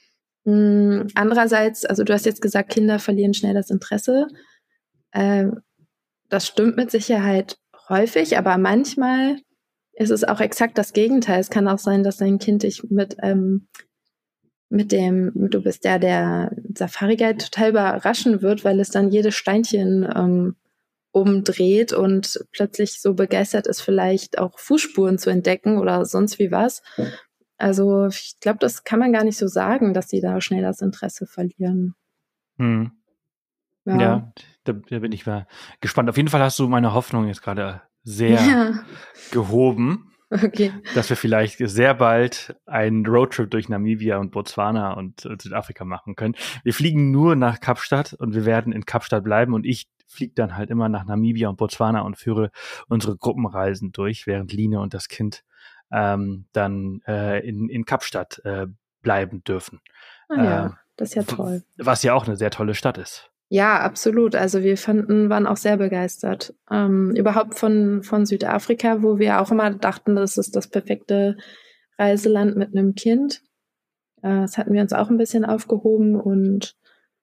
Mm, andererseits, also du hast jetzt gesagt, Kinder verlieren schnell das Interesse. Ähm, das stimmt mit Sicherheit häufig, aber manchmal ist es auch exakt das Gegenteil. Es kann auch sein, dass dein Kind dich mit ähm, mit dem, du bist der, der Safari-Guide total überraschen wird, weil es dann jedes Steinchen ähm, umdreht und plötzlich so begeistert ist, vielleicht auch Fußspuren zu entdecken oder sonst wie was. Also ich glaube, das kann man gar nicht so sagen, dass sie da schnell das Interesse verlieren. Hm. Ja. Ja, da, da bin ich mal gespannt. Auf jeden Fall hast du meine Hoffnung jetzt gerade sehr Ja, gehoben, okay. dass wir vielleicht sehr bald einen Roadtrip durch Namibia und Botswana und, und Südafrika machen können. Wir fliegen nur nach Kapstadt und wir werden in Kapstadt bleiben und ich fliege dann halt immer nach Namibia und Botswana und führe unsere Gruppenreisen durch, während Line und das Kind ähm, dann äh, in, in Kapstadt äh, bleiben dürfen. Ah ja, Ähm, das ist ja w- toll. Was ja auch eine sehr tolle Stadt ist. Ja, absolut. Also wir fanden, waren auch sehr begeistert. Ähm, überhaupt von, von Südafrika, wo wir auch immer dachten, das ist das perfekte Reiseland mit einem Kind. Äh, das hatten wir uns auch ein bisschen aufgehoben und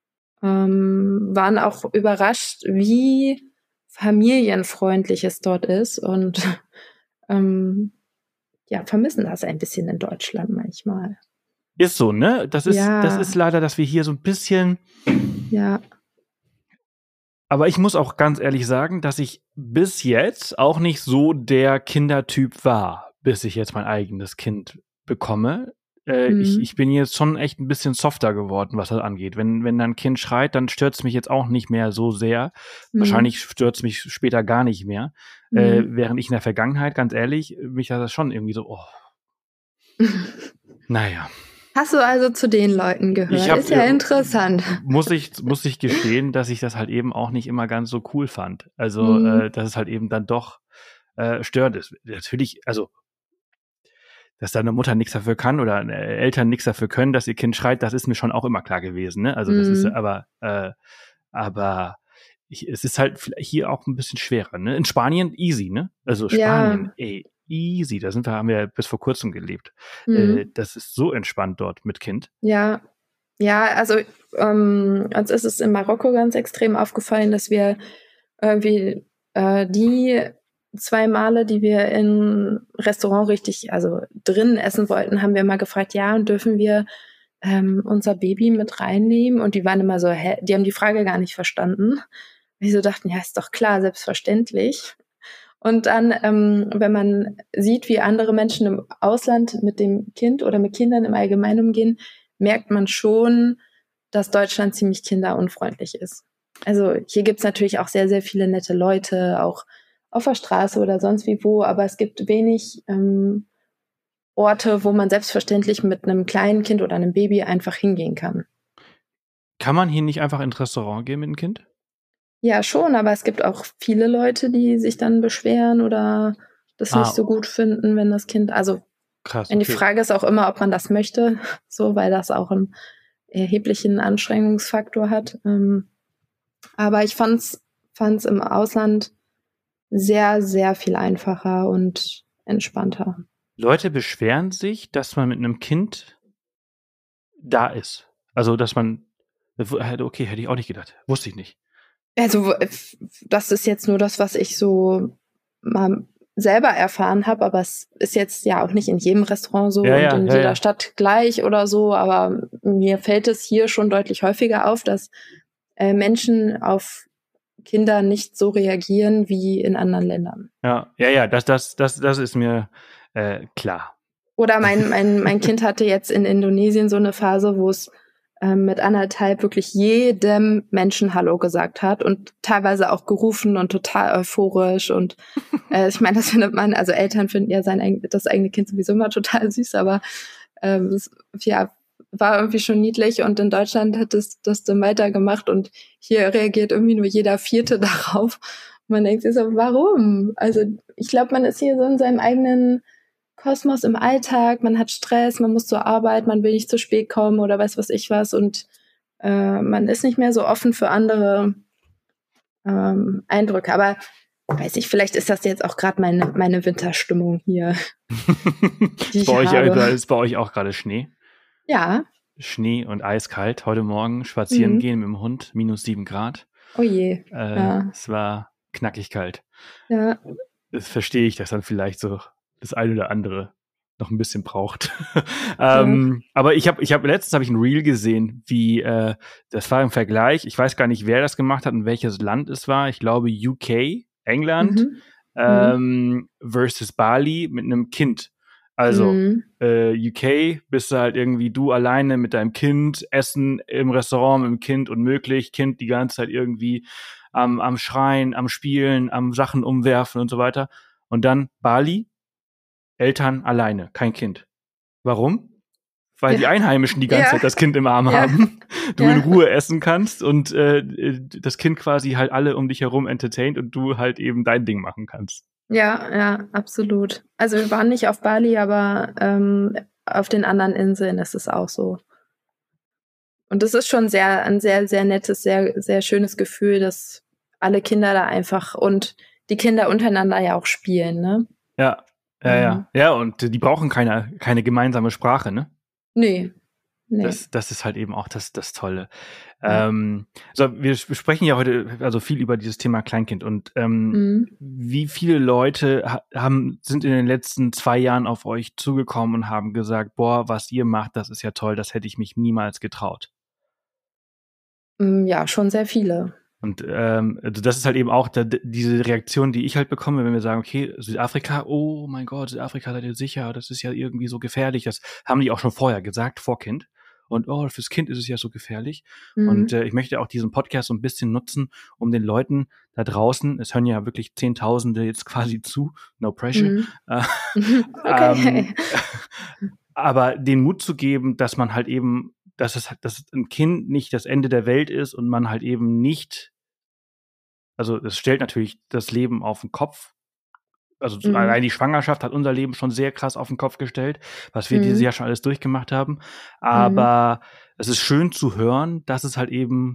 ähm, waren auch überrascht, wie familienfreundlich es dort ist und ähm, ja, vermissen das ein bisschen in Deutschland manchmal. Ist so, ne? Das ist, Ja. das ist leider, dass wir hier so ein bisschen. Ja. Aber ich muss auch ganz ehrlich sagen, dass ich bis jetzt auch nicht so der Kindertyp war, bis ich jetzt mein eigenes Kind bekomme. Äh, Mhm. ich, ich bin jetzt schon echt ein bisschen softer geworden, was das angeht. Wenn, wenn ein Kind schreit, dann stört es mich jetzt auch nicht mehr so sehr. Mhm. Wahrscheinlich stört es mich später gar nicht mehr. Mhm. Äh, während ich in der Vergangenheit, ganz ehrlich, mich hat das schon irgendwie so, oh. Naja. Hast du also zu den Leuten gehört? Ich hab, ist ja interessant. Muss ich, muss ich gestehen, dass ich das halt eben auch nicht immer ganz so cool fand. Also, Mhm. äh, dass es halt eben dann doch äh, störend ist. Natürlich, also, dass deine Mutter nichts dafür kann oder äh, Eltern nichts dafür können, dass ihr Kind schreit, das ist mir schon auch immer klar gewesen. Ne? Also, das Mhm. ist aber, äh, aber ich, es ist halt hier auch ein bisschen schwerer. Ne? In Spanien easy, ne? Also Spanien, Ja. ey, easy. Da sind wir, haben wir bis vor kurzem gelebt. Mhm. Äh, das ist so entspannt dort mit Kind. Ja, ja, also ähm, uns ist es in Marokko ganz extrem aufgefallen, dass wir irgendwie äh, die zwei Male, die wir im Restaurant richtig, also drinnen essen wollten, haben wir immer gefragt, ja, und dürfen wir ähm, unser Baby mit reinnehmen? Und die waren immer so, hä, die haben die Frage gar nicht verstanden. Wir so dachten, ja, ist doch klar, selbstverständlich. Und dann, ähm, wenn man sieht, wie andere Menschen im Ausland mit dem Kind oder mit Kindern im Allgemeinen umgehen, merkt man schon, dass Deutschland ziemlich kinderunfreundlich ist. Also hier gibt's natürlich auch sehr, sehr viele nette Leute, auch auf der Straße oder sonst wie wo, aber es gibt wenig ähm, Orte, wo man selbstverständlich mit einem kleinen Kind oder einem Baby einfach hingehen kann. Kann man hier nicht einfach ins Restaurant gehen mit dem Kind? Ja, schon, aber es gibt auch viele Leute, die sich dann beschweren oder das Ah. nicht so gut finden, wenn das Kind, also Krass. die Okay. Frage ist auch immer, ob man das möchte, so, weil das auch einen erheblichen Anstrengungsfaktor hat. Ähm, aber ich fand's, fand's im Ausland sehr, sehr viel einfacher und entspannter. Leute beschweren sich, dass man mit einem Kind da ist. Also, dass man, okay, hätte ich auch nicht gedacht. Wusste ich nicht. Also das ist jetzt nur das, was ich so mal selber erfahren habe, aber es ist jetzt ja auch nicht in jedem Restaurant so Ja, und ja, in ja, jeder ja. Stadt gleich oder so, aber mir fällt es hier schon deutlich häufiger auf, dass äh, Menschen auf Kinder nicht so reagieren wie in anderen Ländern. Ja, ja, ja, das, das, das, das ist mir äh, klar. Oder mein, mein, mein Kind hatte jetzt in Indonesien so eine Phase, wo es ähm, mit anderthalb wirklich jedem Menschen Hallo gesagt hat und teilweise auch gerufen und total euphorisch. Und äh, ich meine, das findet man, also Eltern finden ja sein das eigene Kind sowieso immer total süß, aber ähm, es, ja, war irgendwie schon niedlich. Und in Deutschland hat es das dann weitergemacht und hier reagiert irgendwie nur jeder Vierte darauf. Und man denkt sich so, warum? Also ich glaube, man ist hier so in seinem eigenen Kosmos im Alltag, man hat Stress, man muss zur Arbeit, man will nicht zu spät kommen oder weiß was ich was und äh, man ist nicht mehr so offen für andere ähm, Eindrücke. Aber weiß ich, vielleicht ist das jetzt auch gerade meine, meine Winterstimmung hier. die ist, ich bei euch, habe. ist bei euch auch gerade Schnee? Ja. Schnee und eiskalt. Heute Morgen spazieren Mhm. gehen mit dem Hund, minus sieben Grad. Oh je. Äh, Ja. Es war knackig kalt. Ja. Das verstehe ich, dass dann vielleicht so das eine oder andere noch ein bisschen braucht. ähm, aber ich habe ich hab, letztens habe ich ein Reel gesehen, wie, äh, das war im Vergleich, ich weiß gar nicht, wer das gemacht hat und welches Land es war. Ich glaube U K, England, Mhm. ähm, versus Bali mit einem Kind. Also Mhm. äh, U K bist du halt irgendwie du alleine mit deinem Kind, Essen im Restaurant mit dem Kind unmöglich, Kind die ganze Zeit irgendwie am, am Schreien, am Spielen, am Sachen umwerfen und so weiter. Und dann Bali, Eltern alleine, kein Kind. Warum? Weil Ja. die Einheimischen die ganze Ja. Zeit das Kind im Arm Ja. haben, du Ja. in Ruhe essen kannst und äh, das Kind quasi halt alle um dich herum entertaint und du halt eben dein Ding machen kannst. Ja, ja, absolut. Also wir waren nicht auf Bali, aber ähm, auf den anderen Inseln ist es auch so. Und es ist schon sehr ein sehr, sehr nettes, sehr, sehr schönes Gefühl, dass alle Kinder da einfach und die Kinder untereinander ja auch spielen, ne? Ja, ja, Mhm. ja. Ja, und die brauchen keine, keine gemeinsame Sprache, ne? Nee. Nee. Das, das ist halt eben auch das, das Tolle. Ja. Ähm, so, wir sprechen ja heute also viel über dieses Thema Kleinkind und ähm, Mhm. wie viele Leute ha- haben, sind in den letzten zwei Jahren auf euch zugekommen und haben gesagt, boah, was ihr macht, das ist ja toll, das hätte ich mich niemals getraut. Mm, Ja, schon sehr viele. Und ähm, also das ist halt eben auch da, diese Reaktion, die ich halt bekomme, wenn wir sagen, okay, Südafrika, oh mein Gott, Südafrika, seid ihr sicher, das ist ja irgendwie so gefährlich. Das haben die auch schon vorher gesagt, vor Kind. Und oh, fürs Kind ist es ja so gefährlich. Mhm. Und äh, ich möchte auch diesen Podcast so ein bisschen nutzen, um den Leuten da draußen, es hören ja wirklich Zehntausende jetzt quasi zu, no pressure, Mhm. äh, Okay. ähm, aber den Mut zu geben, dass man halt eben, dass es, dass ein Kind nicht das Ende der Welt ist und man halt eben nicht, also es stellt natürlich das Leben auf den Kopf. Also Mhm. allein die Schwangerschaft hat unser Leben schon sehr krass auf den Kopf gestellt, was wir Mhm. dieses Jahr schon alles durchgemacht haben. Aber es ist schön zu hören, dass es halt eben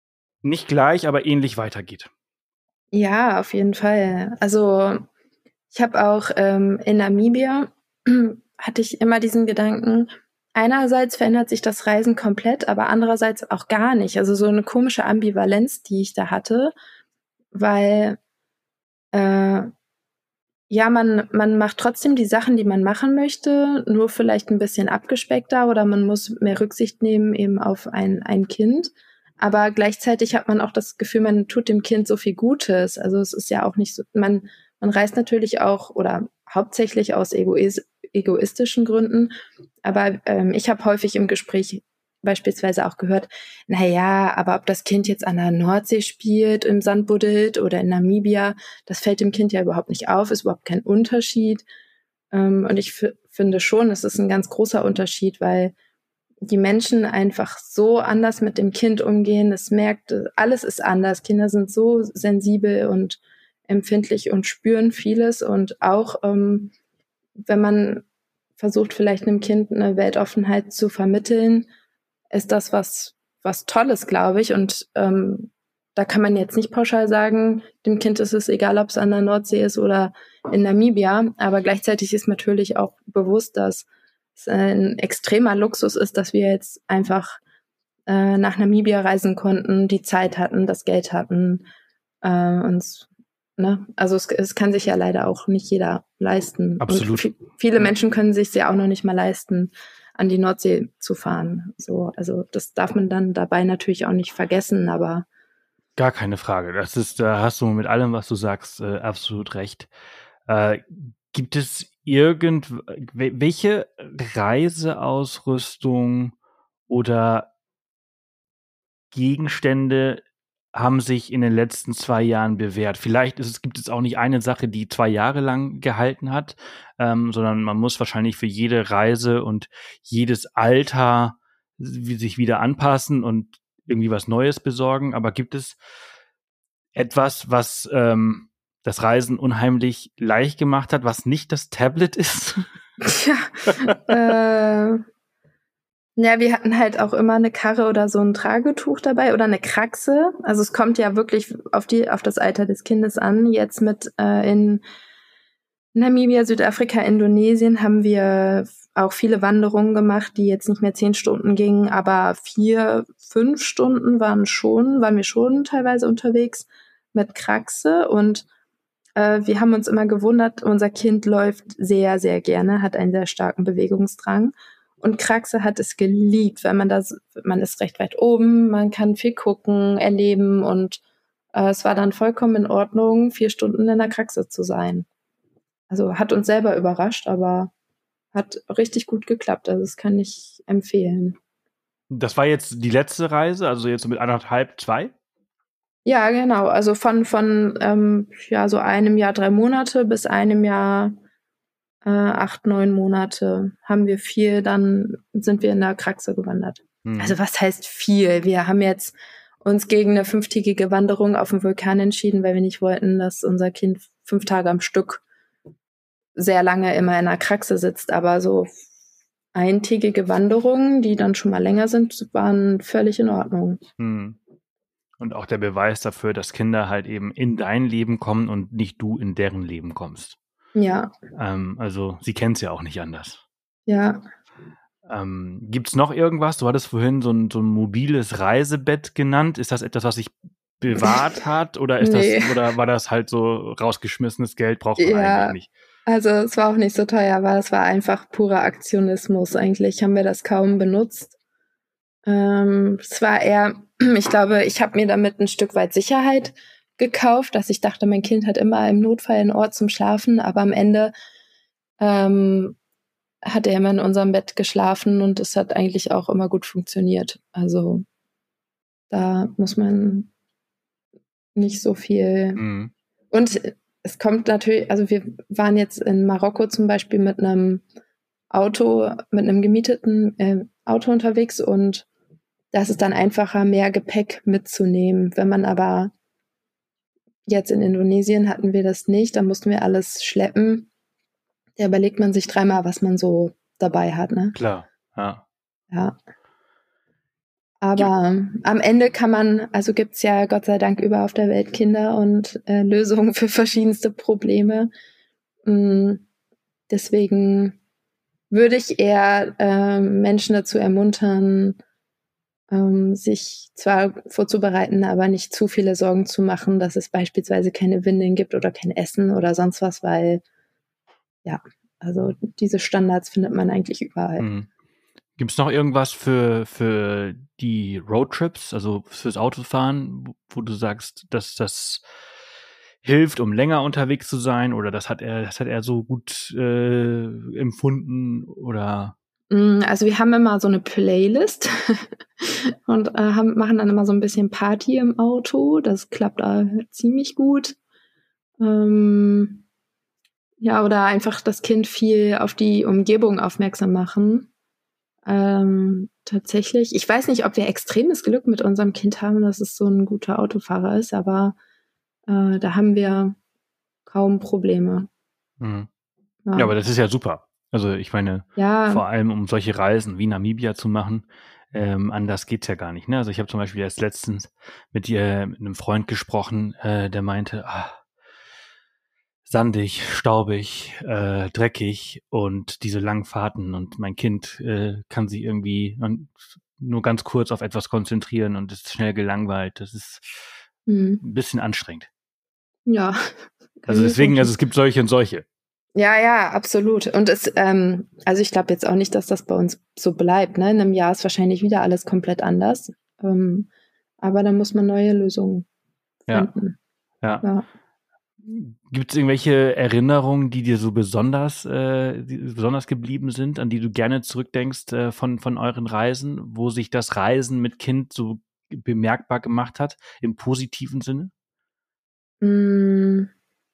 nicht gleich, aber ähnlich weitergeht. Ja, auf jeden Fall. Also Ich habe auch ähm, in Namibia hatte ich immer diesen Gedanken, einerseits verändert sich das Reisen komplett, aber andererseits auch gar nicht. Also so eine komische Ambivalenz, die ich da hatte, weil äh, ja, man, man macht trotzdem die Sachen, die man machen möchte, nur vielleicht ein bisschen abgespeckter oder man muss mehr Rücksicht nehmen eben auf ein, ein Kind. Aber gleichzeitig hat man auch das Gefühl, man tut dem Kind so viel Gutes. Also es ist ja auch nicht so, man, man reist natürlich auch oder hauptsächlich aus egois, egoistischen Gründen. Aber ähm, ich habe häufig im Gespräch beispielsweise auch gehört, na ja, aber ob das Kind jetzt an der Nordsee spielt, im Sand buddelt oder in Namibia, das fällt dem Kind ja überhaupt nicht auf, ist überhaupt kein Unterschied. Ähm, und ich f- finde schon, es ist ein ganz großer Unterschied, weil die Menschen einfach so anders mit dem Kind umgehen. Es merkt, alles ist anders. Kinder sind so sensibel und empfindlich und spüren vieles. Und auch, ähm, wenn man versucht, vielleicht einem Kind eine Weltoffenheit zu vermitteln, ist das was, was Tolles, glaube ich. Und ähm, da kann man jetzt nicht pauschal sagen, dem Kind ist es egal, ob es an der Nordsee ist oder in Namibia. Aber gleichzeitig ist natürlich auch bewusst, dass es ein extremer Luxus ist, dass wir jetzt einfach äh, nach Namibia reisen konnten, die Zeit hatten, das Geld hatten. Äh, uns, ne? Also es, es kann sich ja leider auch nicht jeder leisten. Absolut. Und f- viele Menschen können sich ja auch noch nicht mal leisten, an die Nordsee zu fahren. So, also das darf man dann dabei natürlich auch nicht vergessen, aber Gar keine Frage. Das ist, da hast du mit allem, was du sagst, äh, absolut recht. Äh, gibt es irgend, wel- welche Reiseausrüstung oder Gegenstände haben sich in den letzten zwei Jahren bewährt? Vielleicht ist es, gibt es auch nicht eine Sache, die zwei Jahre lang gehalten hat, ähm, sondern man muss wahrscheinlich für jede Reise und jedes Alter wie sich wieder anpassen und irgendwie was Neues besorgen. Aber gibt es etwas, was ähm, das Reisen unheimlich leicht gemacht hat, was nicht das Tablet ist? tja, äh, ja, wir hatten halt auch immer eine Karre oder so ein Tragetuch dabei oder eine Kraxe. Also es kommt ja wirklich auf die, auf das Alter des Kindes an. Jetzt mit äh, in Namibia, Südafrika, Indonesien haben wir auch viele Wanderungen gemacht, die jetzt nicht mehr zehn Stunden gingen, aber vier, fünf Stunden waren schon, waren wir schon teilweise unterwegs mit Kraxe und äh, wir haben uns immer gewundert, unser Kind läuft sehr, sehr gerne, hat einen sehr starken Bewegungsdrang. Und Kraxe hat es geliebt, weil man da, man ist recht weit oben, man kann viel gucken, erleben und äh, es war dann vollkommen in Ordnung, vier Stunden in der Kraxe zu sein. Also hat uns selber überrascht, aber hat richtig gut geklappt. Also das kann ich empfehlen. Das war jetzt die letzte Reise, also jetzt so mit anderthalb, zwei? Ja, genau. Also von von ähm, ja so einem Jahr drei Monate bis einem Jahr äh, acht neun Monate haben wir viel. Dann sind wir in der Kraxe gewandert. Mhm. Also was heißt viel? Wir haben jetzt uns gegen eine fünftägige Wanderung auf dem Vulkan entschieden, weil wir nicht wollten, dass unser Kind fünf Tage am Stück sehr lange immer in der Kraxe sitzt. Aber so eintägige Wanderungen, die dann schon mal länger sind, waren völlig in Ordnung. Mhm. Und auch der Beweis dafür, dass Kinder halt eben in dein Leben kommen und nicht du in deren Leben kommst. Ja, Ähm, also sie kennen es ja auch nicht anders. ja. Ähm, Gibt es noch irgendwas? Du hattest vorhin so ein, so ein mobiles Reisebett genannt. Ist das etwas, was sich bewahrt hat? Oder ist Nee. das, oder war das halt so rausgeschmissenes Geld, braucht man Ja, eigentlich nicht? also es war auch nicht so teuer, aber es war einfach purer Aktionismus. Eigentlich haben wir das kaum benutzt. Ähm, es war eher, ich glaube, ich habe mir damit ein Stück weit Sicherheit gekauft, dass ich dachte, mein Kind hat immer im Notfall einen Ort zum Schlafen, aber am Ende ähm, hat er immer in unserem Bett geschlafen und es hat eigentlich auch immer gut funktioniert. Also da muss man nicht so viel. Mhm. Und es kommt natürlich, also wir waren jetzt in Marokko zum Beispiel mit einem Auto, mit einem gemieteten äh, Auto unterwegs und da ist es dann einfacher, mehr Gepäck mitzunehmen. Wenn man aber jetzt in Indonesien hatten wir das nicht, da mussten wir alles schleppen. Da überlegt man sich dreimal, was man so dabei hat, ne? Klar, ja. Ja. Aber am Ende kann man, also gibt's ja Gott sei Dank überall auf der Welt Kinder und äh, Lösungen für verschiedenste Probleme. Deswegen würde ich eher äh, Menschen dazu ermuntern, ähm, sich zwar vorzubereiten, aber nicht zu viele Sorgen zu machen, dass es beispielsweise keine Windeln gibt oder kein Essen oder sonst was, weil ja, also diese Standards findet man eigentlich überall. Mhm. Gibt es noch irgendwas für, für die Roadtrips, also fürs Autofahren, wo, wo du sagst, dass das hilft, um länger unterwegs zu sein, oder das hat er, das hat er so gut äh, empfunden, oder? Also wir haben immer so eine Playlist und äh, haben, machen dann immer so ein bisschen Party im Auto. Das klappt äh, ziemlich gut. Ähm, ja, oder einfach das Kind viel auf die Umgebung aufmerksam machen. Ähm, tatsächlich. Ich weiß nicht, ob wir extremes Glück mit unserem Kind haben, dass es so ein guter Autofahrer ist, aber äh, da haben wir kaum Probleme. Mhm. Ja. Ja, aber das ist ja super. Also ich meine, ja. vor allem um solche Reisen wie Namibia zu machen, ähm, anders geht's ja gar nicht. Ne? Also ich habe zum Beispiel erst letztens mit dir, mit einem Freund gesprochen, äh, der meinte, ah, sandig, staubig, äh, dreckig und diese langen Fahrten, und mein Kind äh, kann sich irgendwie nur ganz kurz auf etwas konzentrieren und ist schnell gelangweilt. Das ist Mhm. ein bisschen anstrengend. Ja. Also deswegen, also es gibt solche und solche. Ja, ja, absolut. Und es, ähm, also ich glaube jetzt auch nicht, dass das bei uns so bleibt. Ne? In einem Jahr ist wahrscheinlich wieder alles komplett anders. Ähm, aber da muss man neue Lösungen finden. Ja. ja. ja. Gibt es irgendwelche Erinnerungen, die dir so besonders, äh, die besonders geblieben sind, an die du gerne zurückdenkst äh, von, von euren Reisen, wo sich das Reisen mit Kind so bemerkbar gemacht hat, im positiven Sinne? Mm.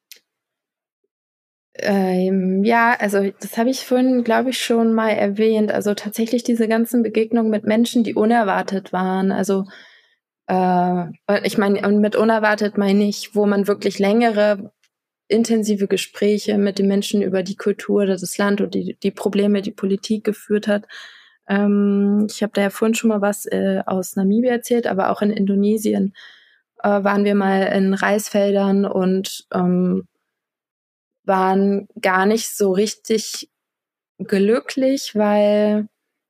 Ähm, ja, also das habe ich vorhin, glaube ich, schon mal erwähnt. Also tatsächlich diese ganzen Begegnungen mit Menschen, die unerwartet waren. Also äh, ich meine, und mit unerwartet meine ich, wo man wirklich längere, intensive Gespräche mit den Menschen über die Kultur, das Land und die, die Probleme, die Politik geführt hat. Ähm, ich habe da ja vorhin schon mal was äh, aus Namibia erzählt, aber auch in Indonesien äh, waren wir mal in Reisfeldern und ähm, waren gar nicht so richtig glücklich, weil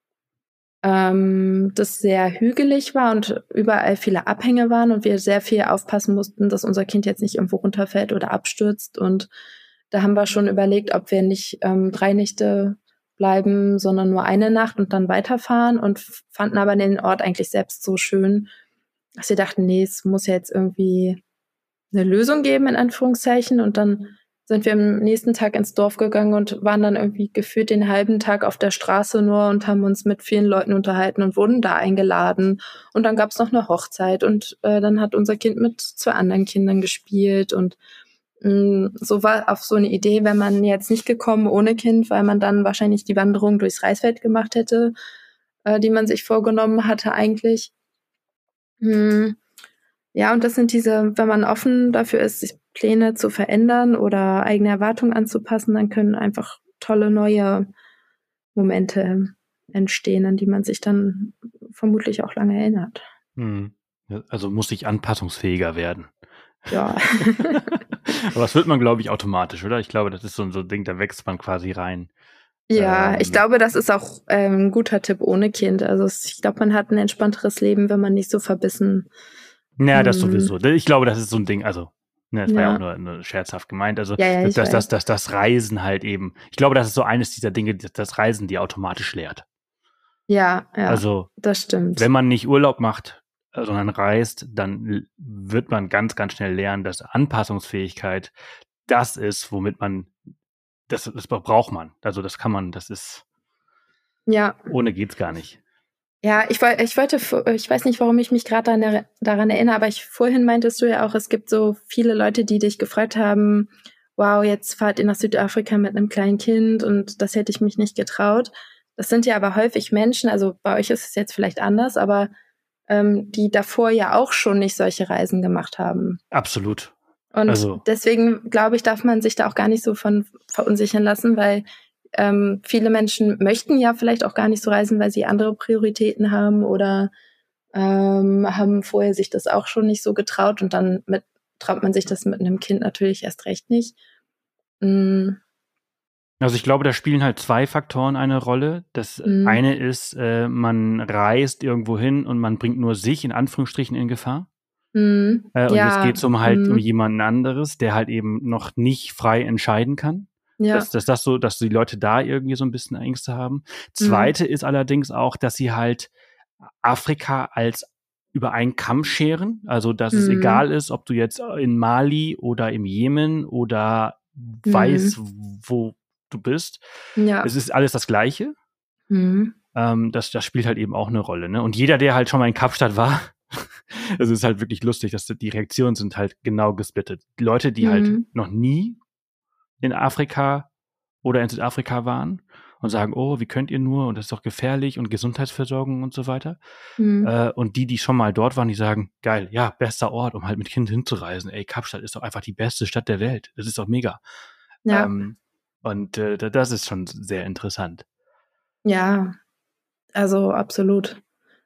ähm, das sehr hügelig war und überall viele Abhänge waren und wir sehr viel aufpassen mussten, dass unser Kind jetzt nicht irgendwo runterfällt oder abstürzt. Und da haben wir schon überlegt, ob wir nicht ähm, drei Nächte bleiben, sondern nur eine Nacht und dann weiterfahren, und fanden aber den Ort eigentlich selbst so schön, dass wir dachten, nee, es muss ja jetzt irgendwie eine Lösung geben, in Anführungszeichen. Und dann sind wir am nächsten Tag ins Dorf gegangen und waren dann irgendwie gefühlt den halben Tag auf der Straße nur und haben uns mit vielen Leuten unterhalten und wurden da eingeladen. Und dann gab es noch eine Hochzeit und äh, dann hat unser Kind mit zwei anderen Kindern gespielt. Und mh, so war auf so eine Idee, wenn man jetzt nicht gekommen ohne Kind, weil man dann wahrscheinlich die Wanderung durchs Reisfeld gemacht hätte, äh, die man sich vorgenommen hatte eigentlich. Hm. Ja, und das sind diese, wenn man offen dafür ist, sich Pläne zu verändern oder eigene Erwartungen anzupassen, dann können einfach tolle neue Momente entstehen, an die man sich dann vermutlich auch lange erinnert. Hm. Also muss ich anpassungsfähiger werden. Ja. Aber das wird man, glaube ich, automatisch, oder? Ich glaube, das ist so ein so Ding, da wächst man quasi rein. Ja, ähm, ich glaube, das ist auch ähm, ein guter Tipp ohne Kind. Also ich glaube, man hat ein entspannteres Leben, wenn man nicht so verbissen. Ja, das sowieso. Ich glaube, das ist so ein Ding, also, ne, das war ja Ja. auch nur, nur scherzhaft gemeint. Also, Ja, ja, dass, ich dass, weiß. dass, dass das Reisen halt eben, ich glaube, das ist so eines dieser Dinge, dass das Reisen die automatisch lehrt. Ja, ja, Also, das stimmt. wenn man nicht Urlaub macht, sondern reist, dann wird man ganz, ganz schnell lernen, dass Anpassungsfähigkeit das ist, womit man, das, das braucht man. Also, das kann man, das ist, Ja. ohne geht's gar nicht. Ja, ich, ich wollte, ich weiß nicht, warum ich mich gerade daran erinnere, aber ich, vorhin meintest du ja auch, es gibt so viele Leute, die dich gefragt haben, wow, jetzt fahrt ihr nach Südafrika mit einem kleinen Kind und das hätte ich mich nicht getraut. Das sind ja aber häufig Menschen, also bei euch ist es jetzt vielleicht anders, aber ähm, die davor ja auch schon nicht solche Reisen gemacht haben. Absolut. Und also. deswegen, glaube ich, darf man sich da auch gar nicht so von verunsichern lassen, weil Ähm, viele Menschen möchten ja vielleicht auch gar nicht so reisen, weil sie andere Prioritäten haben oder ähm, haben vorher sich das auch schon nicht so getraut und dann mit, traut man sich das mit einem Kind natürlich erst recht nicht. Mm, Also ich glaube, da spielen halt zwei Faktoren eine Rolle. Das Mhm. eine ist, äh, man reist irgendwo hin und man bringt nur sich in Anführungsstrichen in Gefahr. Mhm. Äh, und jetzt Ja, geht's um halt um mhm. jemanden anderes, der halt eben noch nicht frei entscheiden kann. Ja. Dass, dass das so, dass die Leute da irgendwie so ein bisschen Ängste haben. Mhm. Zweite ist allerdings auch, dass sie halt Afrika als über einen Kamm scheren. Also, dass es Mhm. egal ist, ob du jetzt in Mali oder im Jemen oder weiß, Mhm. wo du bist. Ja. Es ist alles das Gleiche. Mhm. Ähm, das, das spielt halt eben auch eine Rolle, ne? Und jeder, der halt schon mal in Kapstadt war, es ist halt wirklich lustig, dass die Reaktionen sind halt genau gesplittet. Die Leute, die halt Mhm. noch nie in Afrika oder in Südafrika waren und sagen, oh, wie könnt ihr nur und das ist doch gefährlich und Gesundheitsversorgung und so weiter. Mhm. Äh, und die, die schon mal dort waren, die sagen, geil, ja, bester Ort, um halt mit Kind hinzureisen. Ey, Kapstadt ist doch einfach die beste Stadt der Welt. Das ist doch mega. Ja. Ähm, und äh, das ist schon sehr interessant. Ja, also absolut.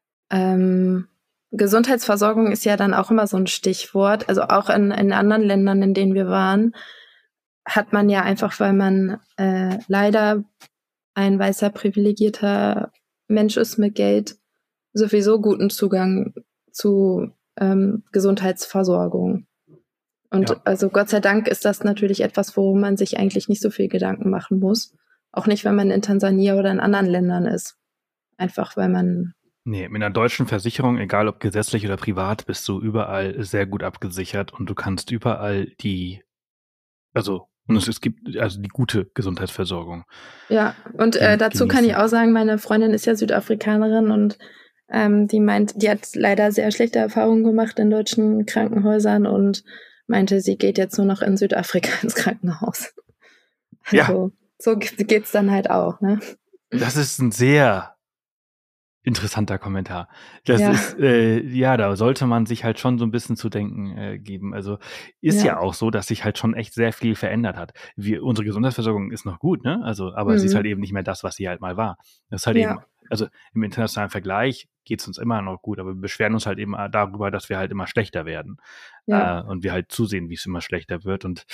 Ähm, Gesundheitsversorgung ist ja dann auch immer so ein Stichwort. Also auch in, in anderen Ländern, in denen wir waren, hat man ja einfach, weil man äh, leider ein weißer, privilegierter Mensch ist mit Geld, sowieso guten Zugang zu ähm, Gesundheitsversorgung. Und Ja. also Gott sei Dank ist das natürlich etwas, worum man sich eigentlich nicht so viel Gedanken machen muss. Auch nicht, wenn man in Tansania oder in anderen Ländern ist. Einfach, weil man Nee, mit einer deutschen Versicherung, egal ob gesetzlich oder privat, bist du überall sehr gut abgesichert und du kannst überall die, also, und es, es gibt also die gute Gesundheitsversorgung. Ja, und äh, dazu kann ich auch sagen, meine Freundin ist ja Südafrikanerin und ähm, die meint, die hat leider sehr schlechte Erfahrungen gemacht in deutschen Krankenhäusern und meinte, sie geht jetzt nur noch in Südafrika ins Krankenhaus. Also Ja. So geht's dann halt auch, ne? Das ist ein sehr interessanter Kommentar. Das Ja. ist, äh, ja, da sollte man sich halt schon so ein bisschen zu denken äh, geben. Also ist ja. Ja. auch so, dass sich halt schon echt sehr viel verändert hat. Wir, unsere Gesundheitsversorgung ist noch gut, ne? Also, aber Mhm. sie ist halt eben nicht mehr das, was sie halt mal war. Das ist halt Ja. eben, also im internationalen Vergleich geht's uns immer noch gut, aber wir beschweren uns halt eben darüber, dass wir halt immer schlechter werden. Ja. Äh, und wir halt zusehen, wie es immer schlechter wird. Und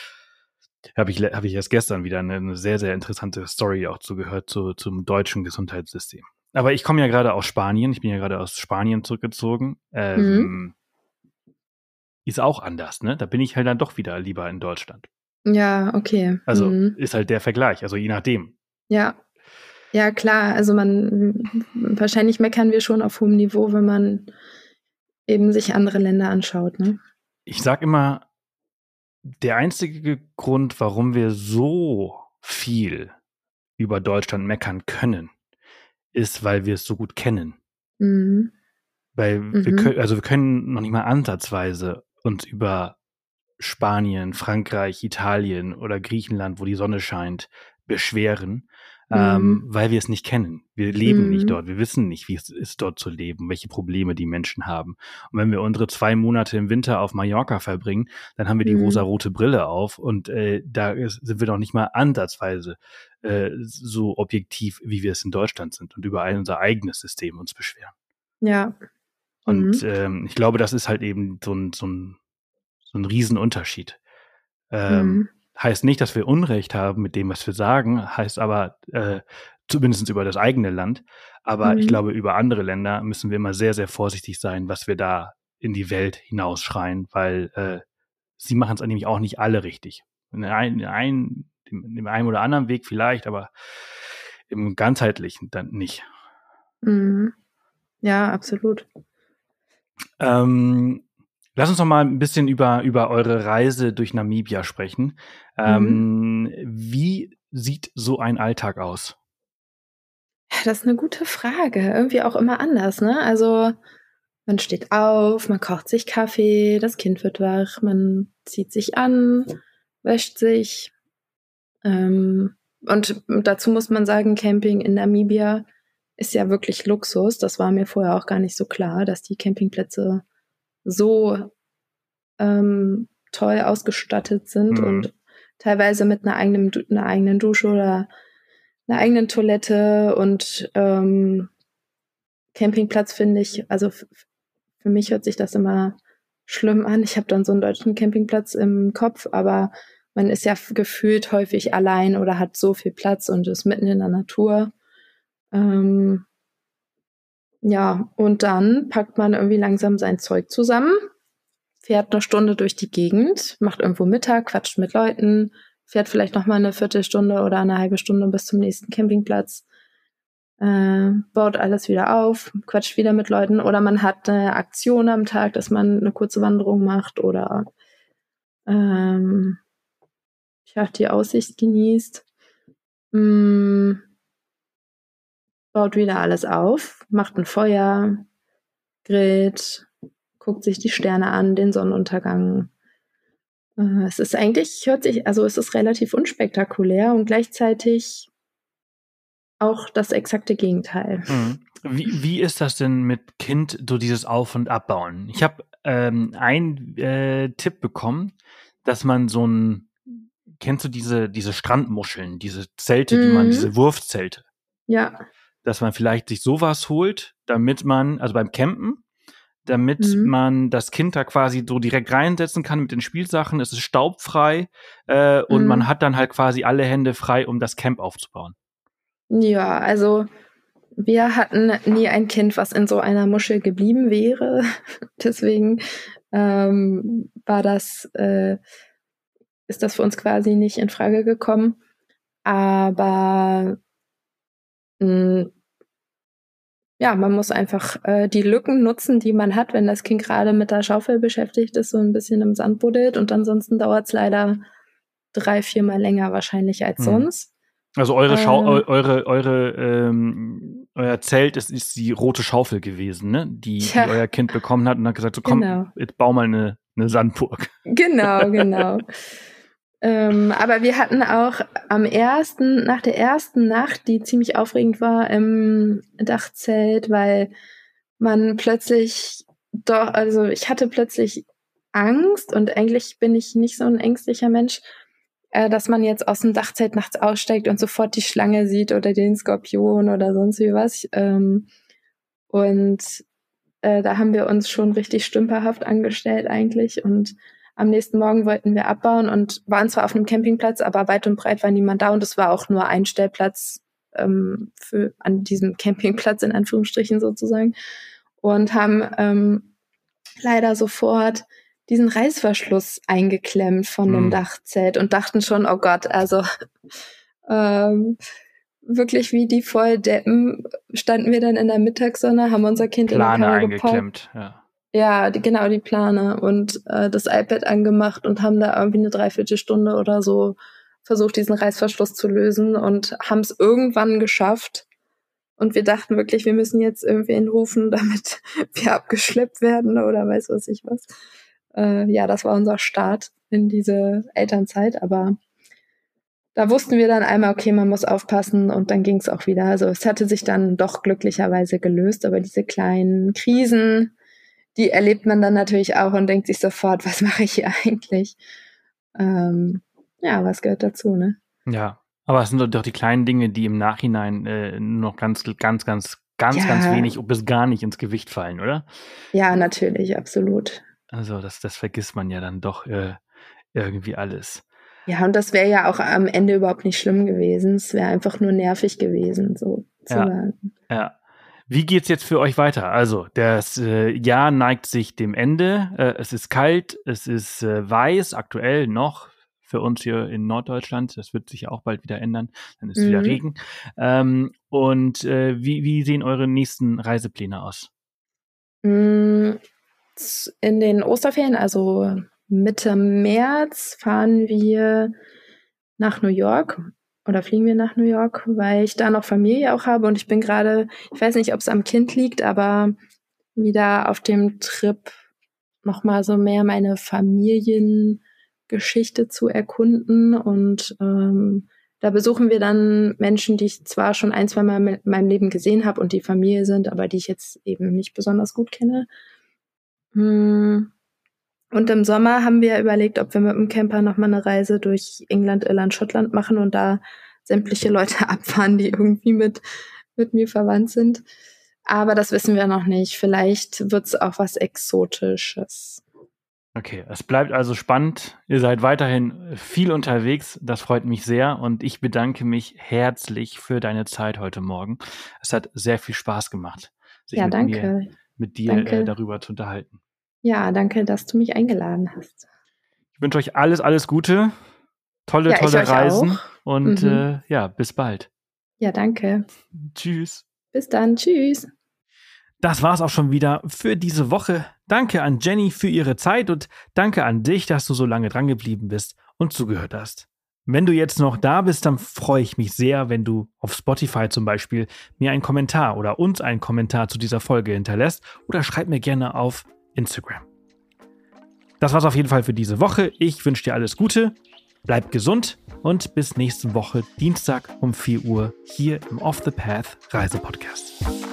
habe ich, hab ich erst gestern wieder eine, eine sehr, sehr interessante Story auch zugehört zu, zum deutschen Gesundheitssystem. Aber ich komme ja gerade aus Spanien. Ich bin ja gerade aus Spanien zurückgezogen. Ähm, Mhm. Ist auch anders, ne? Da bin ich halt dann doch wieder lieber in Deutschland. Ja, okay. Also Mhm. ist halt der Vergleich, also je nachdem. Ja. Ja, klar. Also man, wahrscheinlich meckern wir schon auf hohem Niveau, wenn man eben sich andere Länder anschaut, ne? Ich sag immer, der einzige Grund, warum wir so viel über Deutschland meckern können, ist, weil wir es so gut kennen. Mhm. Weil Mhm. wir können, also wir können noch nicht mal ansatzweise uns über Spanien, Frankreich, Italien oder Griechenland, wo die Sonne scheint, beschweren, Mhm. ähm, weil wir es nicht kennen. Wir leben Mhm. nicht dort. Wir wissen nicht, wie es ist, dort zu leben, welche Probleme die Menschen haben. Und wenn wir unsere zwei Monate im Winter auf Mallorca verbringen, dann haben wir die Mhm. rosarote Brille auf und äh, da ist, sind wir noch nicht mal ansatzweise äh, so objektiv, wie wir es in Deutschland sind und über ein, unser eigenes System uns beschweren. Ja. Und Mhm. ähm, ich glaube, das ist halt eben so ein, so ein, so ein Riesenunterschied. Ähm, Mhm. heißt nicht, dass wir Unrecht haben mit dem, was wir sagen, heißt aber äh, zumindest über das eigene Land. Aber Mhm. ich glaube, über andere Länder müssen wir immer sehr, sehr vorsichtig sein, was wir da in die Welt hinausschreien, weil äh, sie machen es nämlich auch nicht alle richtig. In ein, in ein, in dem einen oder anderen Weg vielleicht, aber im ganzheitlichen dann nicht. Mhm. Ja, absolut. Ähm, lass uns noch mal ein bisschen über, über eure Reise durch Namibia sprechen. Ähm, Mhm. Wie sieht so ein Alltag aus? Das ist eine gute Frage. Irgendwie auch immer anders, ne? Also man steht auf, man kocht sich Kaffee, das Kind wird wach, man zieht sich an, wäscht sich. Ähm, und dazu muss man sagen, Camping in Namibia ist ja wirklich Luxus. Das war mir vorher auch gar nicht so klar, dass die Campingplätze so ähm, toll ausgestattet sind Mhm. und teilweise mit einer eigenen, einer eigenen Dusche oder einer eigenen Toilette und ähm, Campingplatz finde ich, also f- für mich hört sich das immer schlimm an. Ich habe dann so einen deutschen Campingplatz im Kopf, aber man ist ja gefühlt häufig allein oder hat so viel Platz und ist mitten in der Natur. Ähm, ja, und dann packt man irgendwie langsam sein Zeug zusammen, fährt eine Stunde durch die Gegend, macht irgendwo Mittag, quatscht mit Leuten, fährt vielleicht noch mal eine Viertelstunde oder eine halbe Stunde bis zum nächsten Campingplatz, äh, baut alles wieder auf, quatscht wieder mit Leuten oder man hat eine Aktion am Tag, dass man eine kurze Wanderung macht oder ähm, ja, die Aussicht genießt, mm, baut wieder alles auf, macht ein Feuer, grillt, guckt sich die Sterne an, den Sonnenuntergang. Äh, es ist eigentlich, hört sich, also es ist relativ unspektakulär und gleichzeitig auch das exakte Gegenteil. Mhm. Wie, wie ist das denn mit Kind, so dieses Auf- und Abbauen? Ich habe ähm, einen äh, Tipp bekommen, dass man so ein, kennst du diese, diese Strandmuscheln, diese Zelte, die man, Mhm. diese Wurfzelte, Ja. dass man vielleicht sich sowas holt, damit man, also beim Campen, damit Mhm. man das Kind da quasi so direkt reinsetzen kann mit den Spielsachen, es ist staubfrei äh, und Mhm. man hat dann halt quasi alle Hände frei, um das Camp aufzubauen. Ja, also wir hatten nie ein Kind, was in so einer Muschel geblieben wäre. Deswegen ähm, war das, äh, ist das für uns quasi nicht in Frage gekommen. Aber mh, ja, man muss einfach äh, die Lücken nutzen, die man hat, wenn das Kind gerade mit der Schaufel beschäftigt ist, so ein bisschen im Sand buddelt. Und ansonsten dauert es leider drei, viermal länger wahrscheinlich als Mhm. sonst. Also eure Schau Äh, eure eure ähm, euer Zelt ist, ist die rote Schaufel gewesen, ne? Die, Tja. die euer Kind bekommen hat und hat gesagt, so komm, Genau. jetzt bau mal eine, eine Sandburg. Genau, genau. ähm, aber wir hatten auch am ersten, nach der ersten Nacht, die ziemlich aufregend war im Dachzelt, weil man plötzlich doch, also ich hatte plötzlich Angst und eigentlich bin ich nicht so ein ängstlicher Mensch, äh, dass man jetzt aus dem Dachzelt nachts aussteigt und sofort die Schlange sieht oder den Skorpion oder sonst wie was. Ähm, und äh, da haben wir uns schon richtig stümperhaft angestellt eigentlich und am nächsten Morgen wollten wir abbauen und waren zwar auf einem Campingplatz, aber weit und breit war niemand da und es war auch nur ein Stellplatz ähm, für an diesem Campingplatz in Anführungsstrichen sozusagen und haben ähm, leider sofort diesen Reißverschluss eingeklemmt von dem Hm. Dachzelt und dachten schon, oh Gott, also ähm, wirklich wie die Volldeppen standen wir dann in der Mittagssonne, haben unser Kind Plane in der Karre eingeklemmt, gepackt. ja. Ja, die, genau, die Plane und äh, das iPad angemacht und haben da irgendwie eine Dreiviertelstunde oder so versucht, diesen Reißverschluss zu lösen und haben es irgendwann geschafft. Und wir dachten wirklich, wir müssen jetzt irgendwen rufen, damit wir abgeschleppt werden oder weiß was ich was. Äh, ja, das war unser Start in diese Elternzeit, aber da wussten wir dann einmal, okay, man muss aufpassen und dann ging es auch wieder. Also es hatte sich dann doch glücklicherweise gelöst, aber diese kleinen Krisen, die erlebt man dann natürlich auch und denkt sich sofort, was mache ich hier eigentlich? Ähm, ja, was gehört dazu, ne? Ja, aber es sind doch die kleinen Dinge, die im Nachhinein äh, nur noch ganz, ganz, ganz, ganz, Ja. ganz wenig bis gar nicht ins Gewicht fallen, oder? Ja, natürlich, absolut. Also das, das vergisst man ja dann doch äh, irgendwie alles. Ja, und das wäre ja auch am Ende überhaupt nicht schlimm gewesen. Es wäre einfach nur nervig gewesen, so zu Ja. sagen. Ja. Wie geht's jetzt für euch weiter? Also, das äh, Jahr neigt sich dem Ende. Äh, es ist kalt, es ist äh, weiß, aktuell noch für uns hier in Norddeutschland. Das wird sich auch bald wieder ändern. Dann ist Mhm. wieder Regen. Ähm, und äh, wie, wie sehen eure nächsten Reisepläne aus? In den Osterferien, also Mitte März, fahren wir nach New York oder fliegen wir nach New York, weil ich da noch Familie auch habe und ich bin gerade, ich weiß nicht, ob es am Kind liegt, aber wieder auf dem Trip nochmal so mehr meine Familiengeschichte zu erkunden und ähm, da besuchen wir dann Menschen, die ich zwar schon ein, zwei Mal in meinem Leben gesehen habe und die Familie sind, aber die ich jetzt eben nicht besonders gut kenne. Und im Sommer haben wir überlegt, ob wir mit dem Camper nochmal eine Reise durch England, Irland, Schottland machen und da sämtliche Leute abfahren, die irgendwie mit, mit mir verwandt sind. Aber das wissen wir noch nicht. Vielleicht wird's auch was Exotisches. Okay, es bleibt also spannend. Ihr seid weiterhin viel unterwegs. Das freut mich sehr und ich bedanke mich herzlich für deine Zeit heute Morgen. Es hat sehr viel Spaß gemacht, sich Ja, mit danke. mir, mit dir Danke. äh, darüber zu unterhalten. Ja, danke, dass du mich eingeladen hast. Ich wünsche euch alles, alles Gute, tolle, Ja, ich tolle euch Reisen auch. und Mhm. äh, ja, bis bald. Ja, danke. Tschüss. Bis dann. Tschüss. Das war's auch schon wieder für diese Woche. Danke an Jenny für ihre Zeit und danke an dich, dass du so lange dran geblieben bist und zugehört hast. Wenn du jetzt noch da bist, dann freue ich mich sehr, wenn du auf Spotify zum Beispiel mir einen Kommentar oder uns einen Kommentar zu dieser Folge hinterlässt oder schreib mir gerne auf Instagram. Das war's auf jeden Fall für diese Woche. Ich wünsche dir alles Gute, bleib gesund und bis nächste Woche Dienstag um vier Uhr hier im Off the Path Reisepodcast.